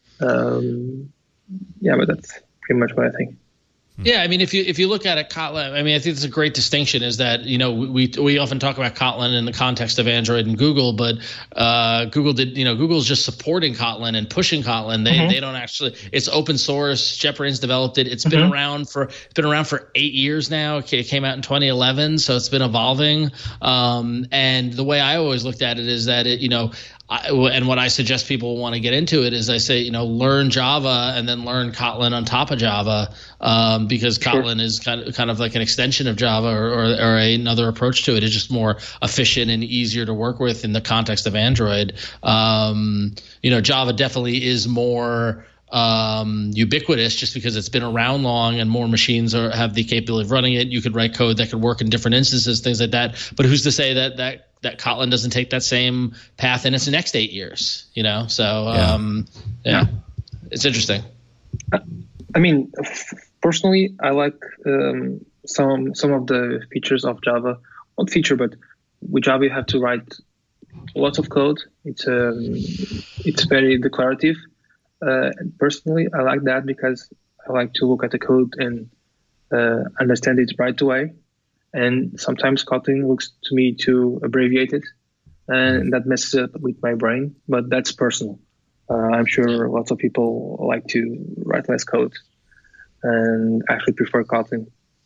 Um, yeah, but that's pretty much what I think. Yeah, I mean, if you if you look at it, Kotlin, I mean, I think it's a great distinction is that, you know, we we often talk about Kotlin in the context of Android and Google, but uh, Google did, you know, Google's just supporting Kotlin and pushing Kotlin. They mm-hmm. they don't actually, it's open source. JetBrains developed it. It's mm-hmm. been around for it's been around for eight years now. It came out in twenty eleven, so it's been evolving. Um, and the way I always looked at it is that it, you know. I, and what I suggest people want to get into it is I say, you know, learn Java and then learn Kotlin on top of Java, um, because Kotlin is kind of kind of like an extension of Java, or, or, or another approach to it. It's just more efficient and easier to work with in the context of Android. Um, you know, Java definitely is more um, ubiquitous just because it's been around long and more machines are, have the capability of running it. You could write code that could work in different instances, things like that. But who's to say that that that Kotlin doesn't take that same path in its next eight years, you know? So, um, yeah. yeah, it's interesting. I mean, personally, I like um, some some of the features of Java. Not feature, but with Java, you have to write lots of code. It's um, it's very declarative. Uh, personally, I like that because I like to look at the code and uh, understand it right away. And sometimes Kotlin looks to me too abbreviated, and that messes up with my brain. But that's personal. Uh, I'm sure lots of people like to write less code and actually prefer Kotlin.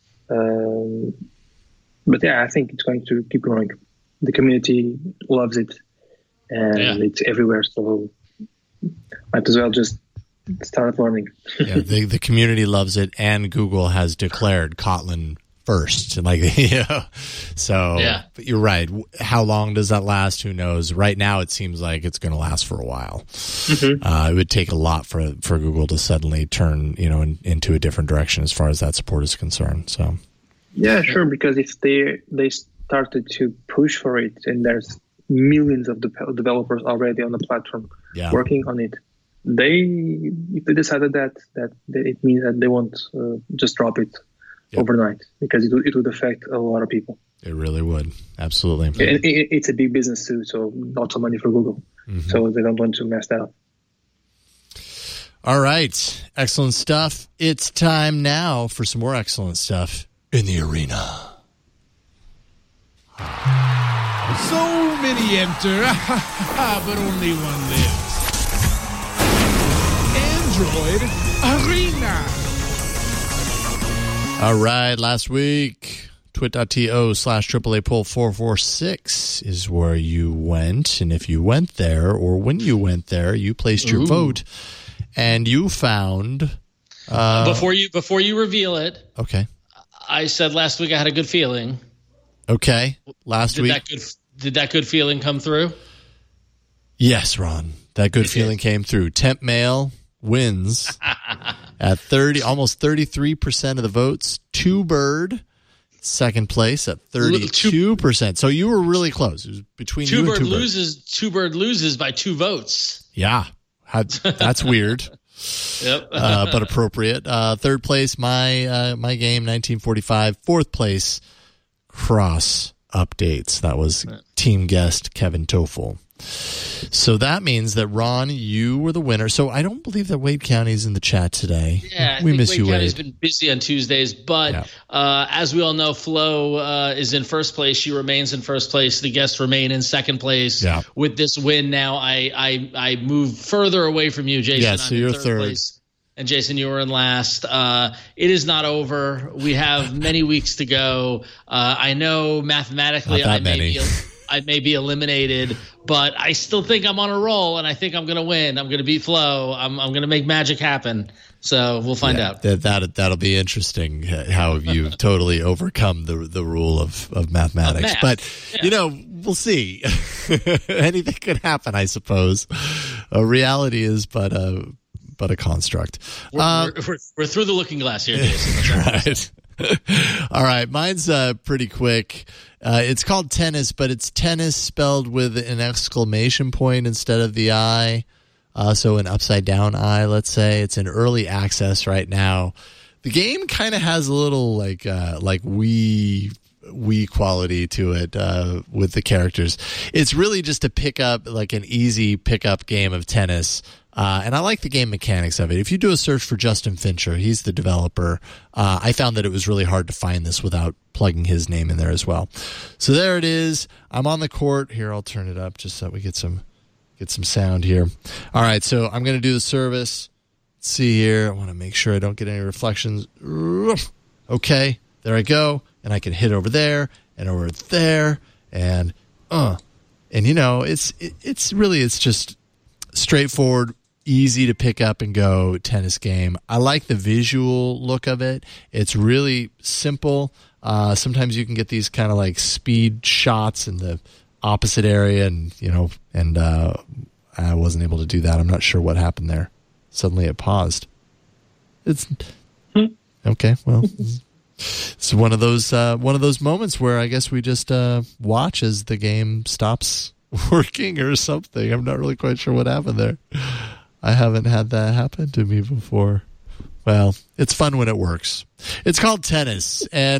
Um, but yeah, I think it's going to keep growing. The community loves it, and yeah. it's everywhere. So might as well just start learning. yeah, the the community loves it, and Google has declared Kotlin first, and like, you know, so yeah. But you're right. How long does that last? Who knows? Right now, it seems like it's going to last for a while. Mm-hmm. Uh, it would take a lot for for Google to suddenly turn, you know, in, into a different direction as far as that support is concerned. So, yeah, sure. Because if they they started to push for it, and there's millions of de- developers already on the platform yeah. working on it, they if they decided that that, that it means that they won't uh, just drop it. Yep. Overnight, because it would, it would affect a lot of people. It really would. Absolutely. It, it, it's a big business too, so lots of money for Google. Mm-hmm. So they don't want to mess that up. All right. Excellent stuff. It's time now for some more excellent stuff in the arena. So many enter, but only one lives. Android Arena. All right, last week, twit.to slash AAA poll four four six is where you went. And if you went there, or when you went there, you placed your Ooh. vote, and you found... Uh, before you before you reveal it, okay. I said last week I had a good feeling. Okay, last did week... That good, did that good feeling come through? Yes, Ron. That good it feeling did. came through. Temp Mail wins... At thirty, almost thirty-three percent of the votes. Two Bird, second place at thirty-two percent. So you were really close. It was between Two you Bird and Two Bird. loses. Two Bird loses by two votes. Yeah, that's weird. Yep, uh, but appropriate. Uh, third place, my uh, my game, nineteen forty-five. Fourth place, Cross Updates. That was team guest Kevin Toffel. So that means that, Ron, you were the winner. So I don't believe that Wade County is in the chat today. Yeah, we I think miss Wade you, County's Wade. been busy on Tuesdays, but yeah. uh, as we all know, Flo uh, is in first place. She remains in first place. The guests remain in second place. Yeah. With this win, now I I I move further away from you, Jason. Yeah, so I'm you're third. third. Place. And Jason, you were in last. Uh, it is not over. We have many weeks to go. Uh, I know mathematically not that I may many. be. I may be eliminated, but I still think I'm on a roll, and I think I'm going to win. I'm going to beat Flo. I'm I'm going to make magic happen. So we'll find yeah, out. That, that that'll be interesting. How you totally overcome the the rule of of mathematics. Of math. But yeah. you know, we'll see. Anything could happen, I suppose. A reality is but a but a construct. We're, um, we're, we're, we're through the looking glass here, Jason. Right. All right, mine's uh, pretty quick. Uh, it's called Tennis, but it's tennis spelled with an exclamation point instead of the I. Uh, so an upside down I, let's say. It's in early access right now. The game kind of has a little like uh, like Wii Wii quality to it uh, with the characters. It's really just a pickup, like an easy pickup game of tennis. Uh, and I like the game mechanics of it. If you do a search for Justin Fincher, he's the developer. Uh, I found that it was really hard to find this without plugging his name in there as well. So there it is. I'm on the court. Here, I'll turn it up just so that we get some get some sound here. All right, so I'm going to do the service. Let's see here. I want to make sure I don't get any reflections. Okay, there I go. And I can hit over there and over there. And, uh, and you know, it's it, it's really, it's just straightforward, easy to pick up and go tennis game. I like the visual look of it. It's really simple. Uh, sometimes you can get these kind of like speed shots in the opposite area, and you know, and uh, I wasn't able to do that. I'm not sure what happened there. Suddenly it paused. It's okay. Well, it's one of those uh, one of those moments where I guess we just uh, watch as the game stops working or something. I'm not really quite sure what happened there. I haven't had that happen to me before. Well, it's fun when it works. It's called Tennis, and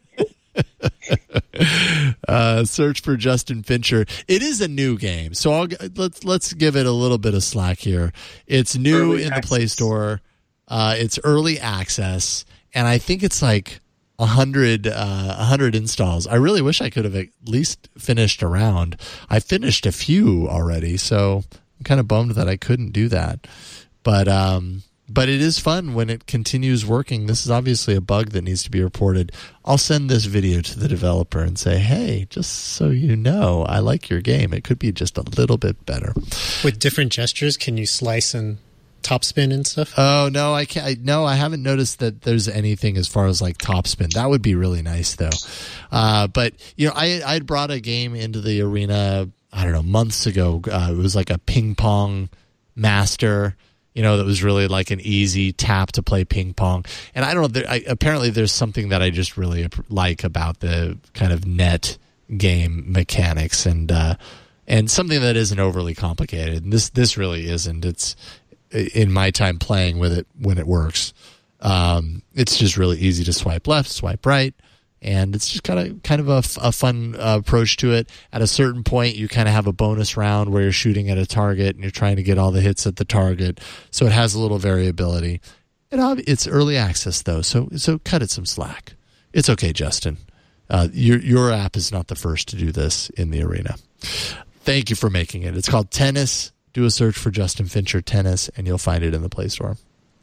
uh, search for Justin Fincher. It is a new game, so I'll, let's let's give it a little bit of slack here. It's new early in access. The Play Store. Uh, it's early access, and I think it's like a hundred uh, a hundred installs. I really wish I could have at least finished a round. I finished a few already, so I'm kind of bummed that I couldn't do that. But um, but it is fun when it continues working. This is obviously a bug that needs to be reported. I'll send this video to the developer and say, hey, just so you know, I like your game. It could be just a little bit better. With different gestures, can you slice and topspin and stuff? Oh, no, I can't. I, no, I haven't noticed that there's anything as far as like topspin. That would be really nice, though. Uh, but, you know, I I'd brought a game into the arena, I don't know, months ago. Uh, it was like a ping pong master, you know, that was really like an easy tap to play ping pong. And I don't know, there, I, apparently there's something that I just really like about the kind of net game mechanics, and uh, and something that isn't overly complicated. And this this really isn't. It's in my time playing with it when it works. Um, it's just really easy to swipe left, swipe right. And it's just kind of kind of a, a fun uh, approach to it. At a certain point, you kind of have a bonus round where you're shooting at a target and you're trying to get all the hits at the target. So it has a little variability. It, it's early access, though, so so cut it some slack. It's okay, Justin. Uh, your your app is not the first to do this in the arena. Thank you for making it. It's called Tennis. Do a search for Justin Fincher Tennis, and you'll find it in the Play Store.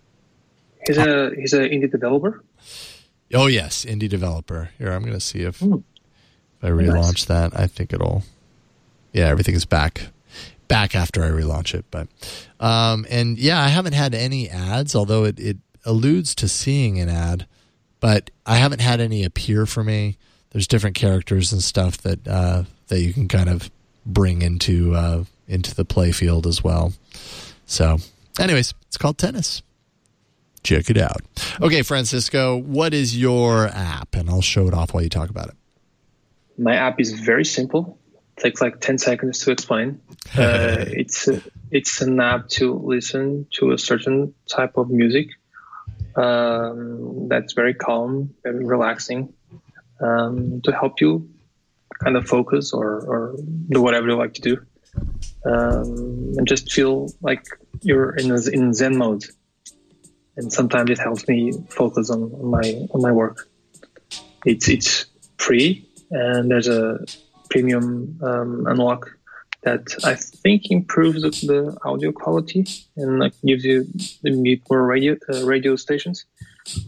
He's a he's an indie developer. Oh, yes, indie developer. Here, I'm going to see if, mm. if I relaunch nice. that. I think it'll... Yeah, everything is back back after I relaunch it. But um, And, yeah, I haven't had any ads, although it, it alludes to seeing an ad. But I haven't had any appear for me. There's different characters and stuff that uh, that you can kind of bring into uh, into the play field as well. So, anyways, it's called Tennis. Check it out. Okay, Francisco, what is your app? And I'll show it off while you talk about it. My app is very simple. It takes like ten seconds to explain. Uh, it's a, it's an app to listen to a certain type of music um, that's very calm, very relaxing, um, to help you kind of focus or, or do whatever you like to do, um, and just feel like you're in a, in Zen mode. And sometimes it helps me focus on, on my on my work. It's it's free, and there's a premium um, unlock that I think improves the, the audio quality and like gives you the more radio uh, radio stations.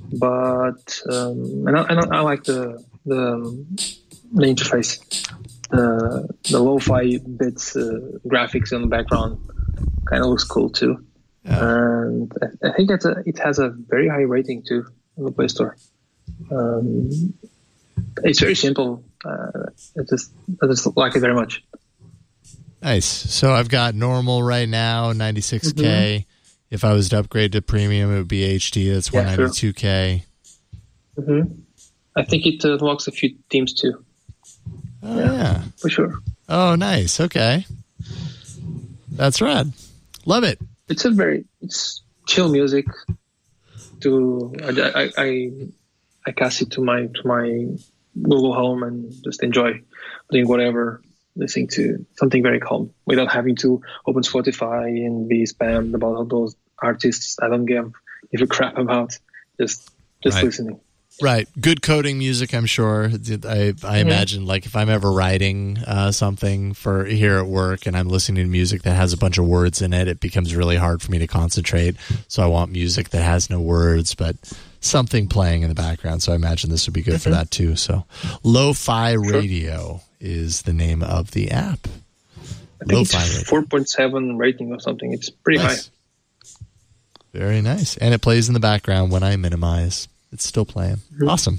But um, and I, and I like the the, the interface. the the lo-fi bits uh, graphics in the background kind of looks cool too. Yeah. And I, I think it's a, it has a very high rating too in the Play Store. Um, it's very simple. Uh, I just I just like it very much. Nice. So I've got normal right now, ninety-six K. Mm-hmm. If I was to upgrade to premium, it would be H D. That's one ninety-two K. Yeah, sure. Mm-hmm. I think it uh, unlocks a few themes too. Oh, yeah, yeah, for sure. Oh, nice. Okay, that's rad. Love it. It's a very it's chill music. To I I I, I cast it to my to my Google Home and just enjoy doing whatever, listening to something very calm without having to open Spotify and be spammed about all those artists I don't give give a crap about. Just just right. listening. Right. Good coding music, I'm sure. I, I mm-hmm. imagine, like, if I'm ever writing uh, something for here at work and I'm listening to music that has a bunch of words in it, it becomes really hard for me to concentrate. So I want music that has no words, but something playing in the background. So I imagine this would be good mm-hmm. for that, too. So Lo-Fi sure. Radio is the name of the app. I think Lo-Fi it's four point seven rating or something. It's pretty nice. high. Very nice. And it plays in the background when I minimize. It's still playing. Mm-hmm. Awesome.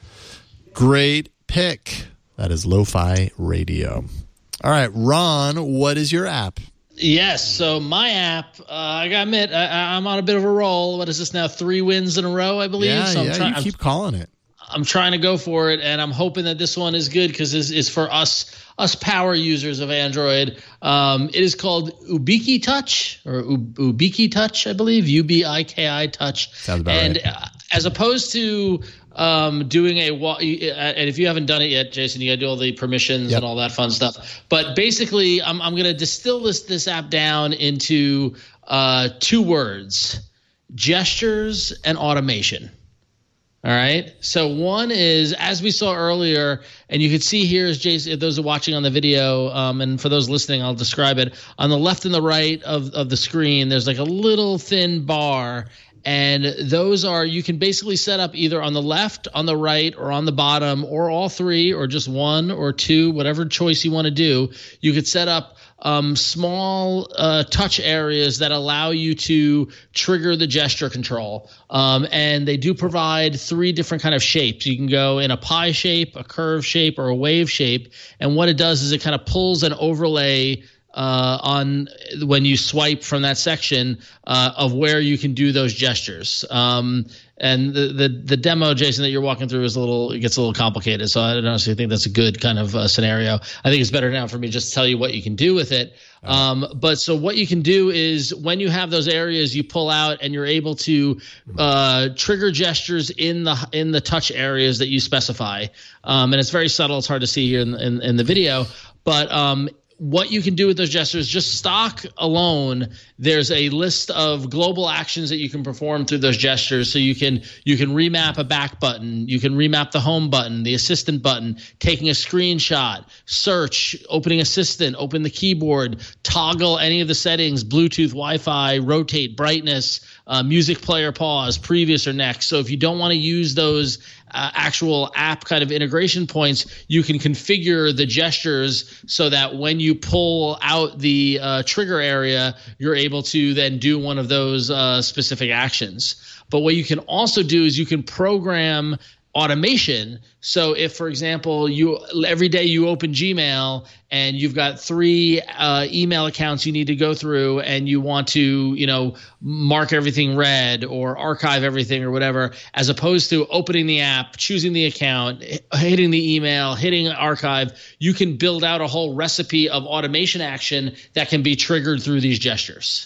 Great pick. That is Lo-Fi Radio. All right, Ron, what is your app? Yes, so my app, uh, I gotta admit, I, I'm on a bit of a roll. What is this now? Three wins in a row, I believe. Yeah, so I'm yeah, try- you keep I'm, calling it. I'm trying to go for it, and I'm hoping that this one is good because this is for us us power users of Android. Um, it is called Ubiki Touch, or U- Ubiki Touch, I believe, U B I K I Touch. Sounds about and, right. Uh, as opposed to um, doing a – and if you haven't done it yet, Jason, you got to do all the permissions yep. and all that fun stuff. But basically, I'm, I'm going to distill this, this app down into uh, two words, gestures and automation. All right. So one is, as we saw earlier, and you can see here, as Jason, those are watching on the video, um, and for those listening, I'll describe it. On the left and the right of, of the screen, there's like a little thin bar. And those are, you can basically set up either on the left, on the right, or on the bottom, or all three, or just one or two, whatever choice you want to do. You could set up um, small uh, touch areas that allow you to trigger the gesture control. Um, and they do provide three different kind of shapes. You can go in a pie shape, a curve shape, or a wave shape. And what it does is it kind of pulls an overlay Uh, on when you swipe from that section uh, of where you can do those gestures. Um, and the, the the demo, Jason, that you're walking through is a little it gets a little complicated. So I don't honestly think that's a good kind of uh, scenario. I think it's better now for me just to tell you what you can do with it. Um, but so what you can do is when you have those areas, you pull out and you're able to uh, trigger gestures in the in the touch areas that you specify. Um, and it's very subtle. It's hard to see here in, in, in the video, but um, what you can do with those gestures, just stock alone, there's a list of global actions that you can perform through those gestures. So you can you can remap a back button, you can remap the home button, the assistant button, taking a screenshot, search, opening assistant, open the keyboard, toggle any of the settings, Bluetooth, Wi-Fi, rotate, brightness, uh, music player pause, previous or next. So if you don't want to use those Uh, actual app kind of integration points, you can configure the gestures so that when you pull out the uh, trigger area, you're able to then do one of those uh, specific actions. But what you can also do is you can program automation. So if, for example, you every day you open Gmail and you've got three uh, email accounts you need to go through and you want to, you know, mark everything red or archive everything or whatever, as opposed to opening the app, choosing the account, hitting the email, hitting archive, you can build out a whole recipe of automation action that can be triggered through these gestures.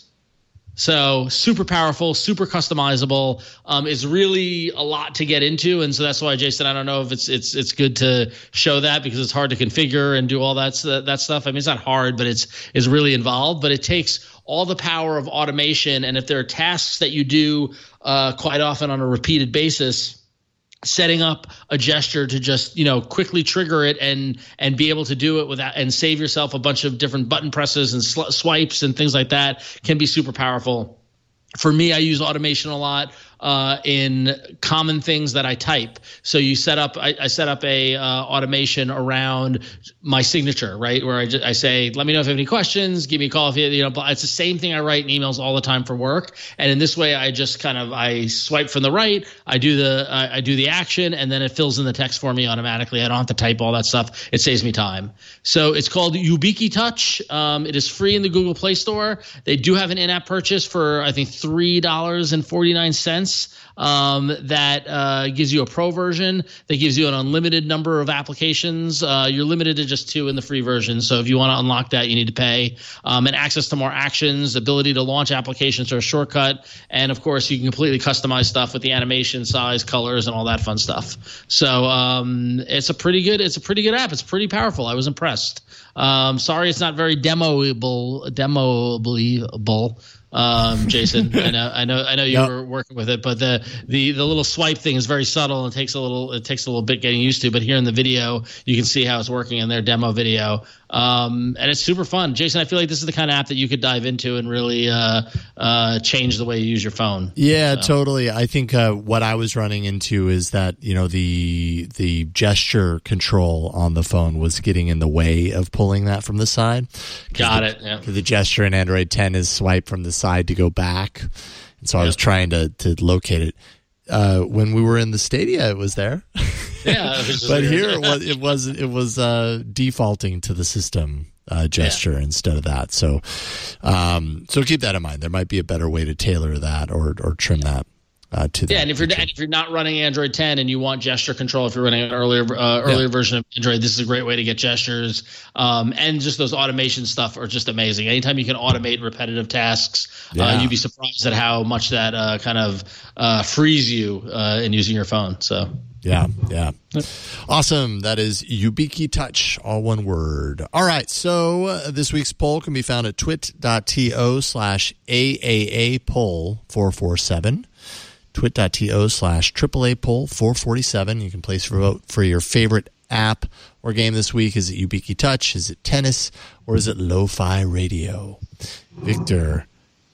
So super powerful, super customizable. Um, it's really a lot to get into, and so that's why, Jason, I don't know if it's it's it's good to show that because it's hard to configure and do all that that stuff. I mean, it's not hard, but it's it's really involved. But it takes all the power of automation, and if there are tasks that you do uh, quite often on a repeated basis, setting up a gesture to just, you know, quickly trigger it and and be able to do it without and save yourself a bunch of different button presses and sl- swipes and things like that can be super powerful. For me, I use automation a lot uh, in common things that I type. So you set up, I, I set up a uh, automation around my signature, right? Where I, just, I say, let me know if you have any questions, give me a call if you, you know, it's the same thing I write in emails all the time for work. And in this way, I just kind of, I swipe from the right, I do the, I, I do the action, and then it fills in the text for me automatically. I don't have to type all that stuff. It saves me time. So it's called YubiKey Touch. Um, it is free in the Google Play Store. They do have an in-app purchase for, I think, three dollars and forty-nine cents. Um, that uh, gives you a pro version that gives you an unlimited number of applications. Uh, you're limited to just two in the free version. So if you want to unlock that, you need to pay. Um, and access to more actions, ability to launch applications or a shortcut. And of course, you can completely customize stuff with the animation, size, colors, and all that fun stuff. So um, it's a pretty good, it's a pretty good app. It's pretty powerful. I was impressed. Um, sorry, it's not very demoable, demoable. Um, Jason, I know, I know, I know you yep. were working with it, but the, the, the little swipe thing is very subtle and takes a little, it takes a little bit getting used to, but here in the video, you can see how it's working in their demo video. Um, and it's super fun. Jason, I feel like this is the kind of app that you could dive into and really, uh, uh, change the way you use your phone. Yeah, so. Totally. I think, uh, what I was running into is that, you know, the, the gesture control on the phone was getting in the way of pulling that from the side. Got the, it. Yeah. The gesture in Android ten is swipe from the side to go back. And so yep. I was trying to, to locate it. Uh, when we were in the Stadia, it was there. Yeah, it was but here it was it was it was uh, defaulting to the system uh, gesture yeah. instead of that. So, um, so keep that in mind. There might be a better way to tailor that or or trim that. Uh, to that yeah, and if you're and if you're not running Android ten and you want gesture control, if you're running an earlier uh, earlier yeah. version of Android, this is a great way to get gestures. Um, and just those automation stuff are just amazing. Anytime you can automate repetitive tasks, yeah. uh, you'd be surprised at how much that uh, kind of uh, frees you uh, in using your phone. So. Yeah, yeah. Awesome. That is YubiKey Touch, all one word. All right, so uh, this week's poll can be found at twit.to slash AAA poll four four seven. twit.to slash AAA poll four forty-seven. You can place your vote for your favorite app or game this week. Is it YubiKey Touch? Is it tennis? Or is it Lo-Fi Radio? Victor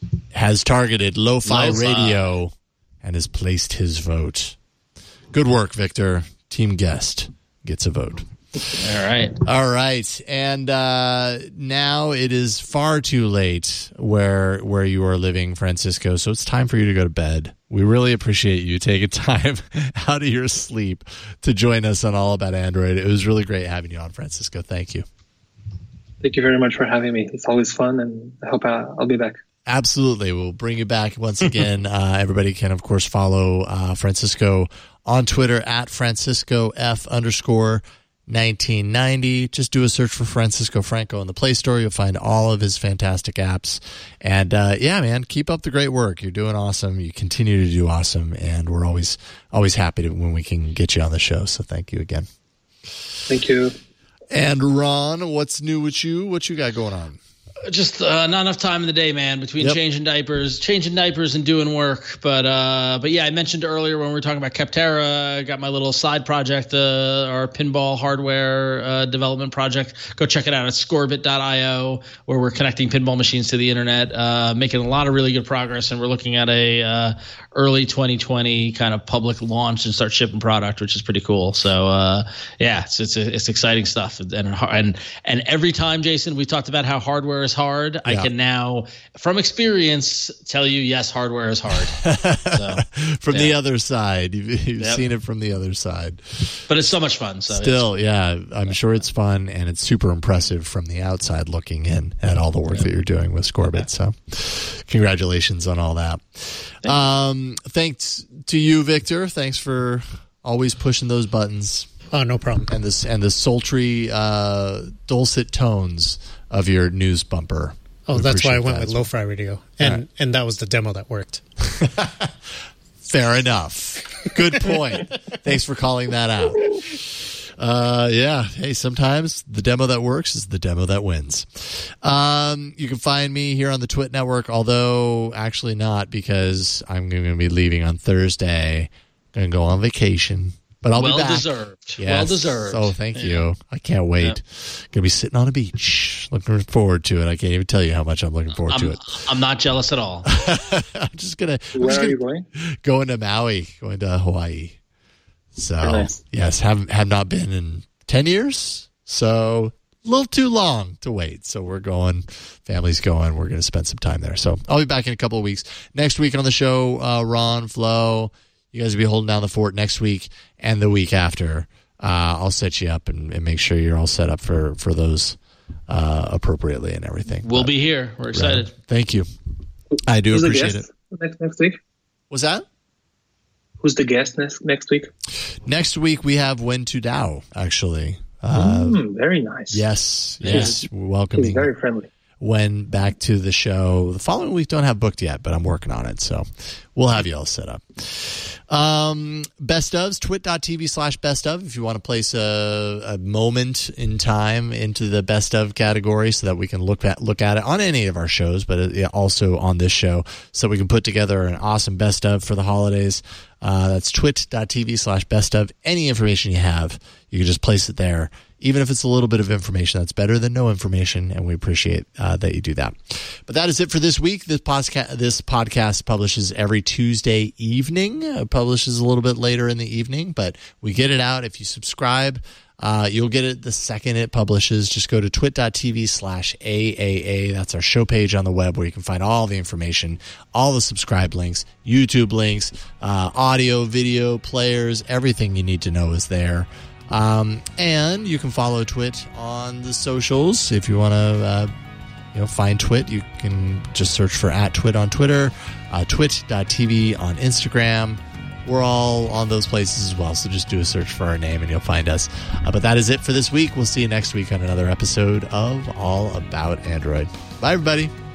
has targeted Lo-Fi, Lo-Fi Radio and has placed his vote. Good work, Victor. Team guest gets a vote. All right. All right. And uh, now it is far too late where where you are living, Francisco, so it's time for you to go to bed. We really appreciate you taking time out of your sleep to join us on All About Android. It was really great having you on, Francisco. Thank you. Thank you very much for having me. It's always fun, and I hope I, I'll be back. Absolutely. We'll bring you back once again. uh, everybody can, of course, follow uh, Francisco on Twitter at Francisco F underscore nineteen ninety. Just do a search for Francisco Franco in the Play Store. You'll find all of his fantastic apps. And uh, yeah, man, keep up the great work. You're doing awesome. You continue to do awesome. And we're always, always happy to, when we can get you on the show. So thank you again. Thank you. And Ron, what's new with you? What you got going on? Just uh, not enough time in the day, man, between yep. changing diapers, changing diapers and doing work. But uh, but yeah, I mentioned earlier when we were talking about Capterra, I got my little side project, uh, our pinball hardware uh, development project. Go check it out at scorebit dot io, where we're connecting pinball machines to the internet, uh, making a lot of really good progress. And we're looking at a uh, early twenty twenty kind of public launch and start shipping product, which is pretty cool. So uh, yeah, it's it's it's exciting stuff. And and and every time, Jason, we talked about how hardware is hard. Yeah. I can now, from experience, tell you, yes, hardware is hard. So, from yeah. the other side. You've, you've yep. seen it from the other side. But it's so much fun. So Still, yeah, I'm sure it's fun, and it's super impressive from the outside looking in at all the work yeah. that you're doing with Scorebit. So congratulations on all that. Thank um, thanks to you, Victor. Thanks for always pushing those buttons. Oh, no problem. And this and the sultry, uh, dulcet tones of your news bumper. Oh, we that's why I went with Lo-Fi Radio, and right. and that was the demo that worked. Fair enough. Good point. Thanks for calling that out. Uh, yeah. Hey, sometimes the demo that works is the demo that wins. Um, you can find me here on the Twit Network, although actually not, because I'm going to be leaving on Thursday. Going to go on vacation But I'll well be back. deserved. Yes. Well deserved. Oh, thank yeah. you. I can't wait. Yeah. Gonna be sitting on a beach. Looking forward to it. I can't even tell you how much I'm looking forward I'm, to it. I'm not jealous at all. I'm just gonna. I'm Where just are gonna you going? Going to Maui. Going to Hawaii. So Nice. yes, have have not been in ten years. So a little too long to wait. So we're going. Family's going. We're going to spend some time there. So I'll be back in a couple of weeks. Next week on the show, uh, Ron, Flo, you guys will be holding down the fort next week and the week after. Uh, I'll set you up and, and make sure you're all set up for for those uh, appropriately and everything. We'll But, be here. We're excited. right. Thank you. I do Who's the appreciate guest it. next next week? Was that? Who's the guest next next week? Next week we have Wen Tu Dao, actually. Uh, Mm, very nice. yes, yes. We're He's welcoming very friendly. Wen back to the show. The following week don't have booked yet, but I'm working on it. So we'll have you all set up. Um, best ofs, twit.tv slash best of. If you want to place a, a moment in time into the best of category so that we can look at, look at it on any of our shows, but also on this show so we can put together an awesome best of for the holidays. Uh, that's twit.tv slash best of. Any information you have, you can just place it there. Even if it's a little bit of information, that's better than no information, and we appreciate uh, that you do that. But that is it for this week. This podcast, this podcast publishes every Tuesday evening. It publishes a little bit later in the evening, but we get it out. If you subscribe, uh, you'll get it the second it publishes. Just go to twit.tv slash AAA. That's our show page on the web where you can find all the information, all the subscribe links, YouTube links, uh, audio, video, players, everything you need to know is there. Um, and you can follow Twit on the socials. If you want to, uh, you know, find Twit, you can just search for at Twit on Twitter, uh, twit.tv on Instagram. We're all on those places as well. So just do a search for our name and you'll find us. Uh, but that is it for this week. We'll see you next week on another episode of All About Android. Bye, everybody.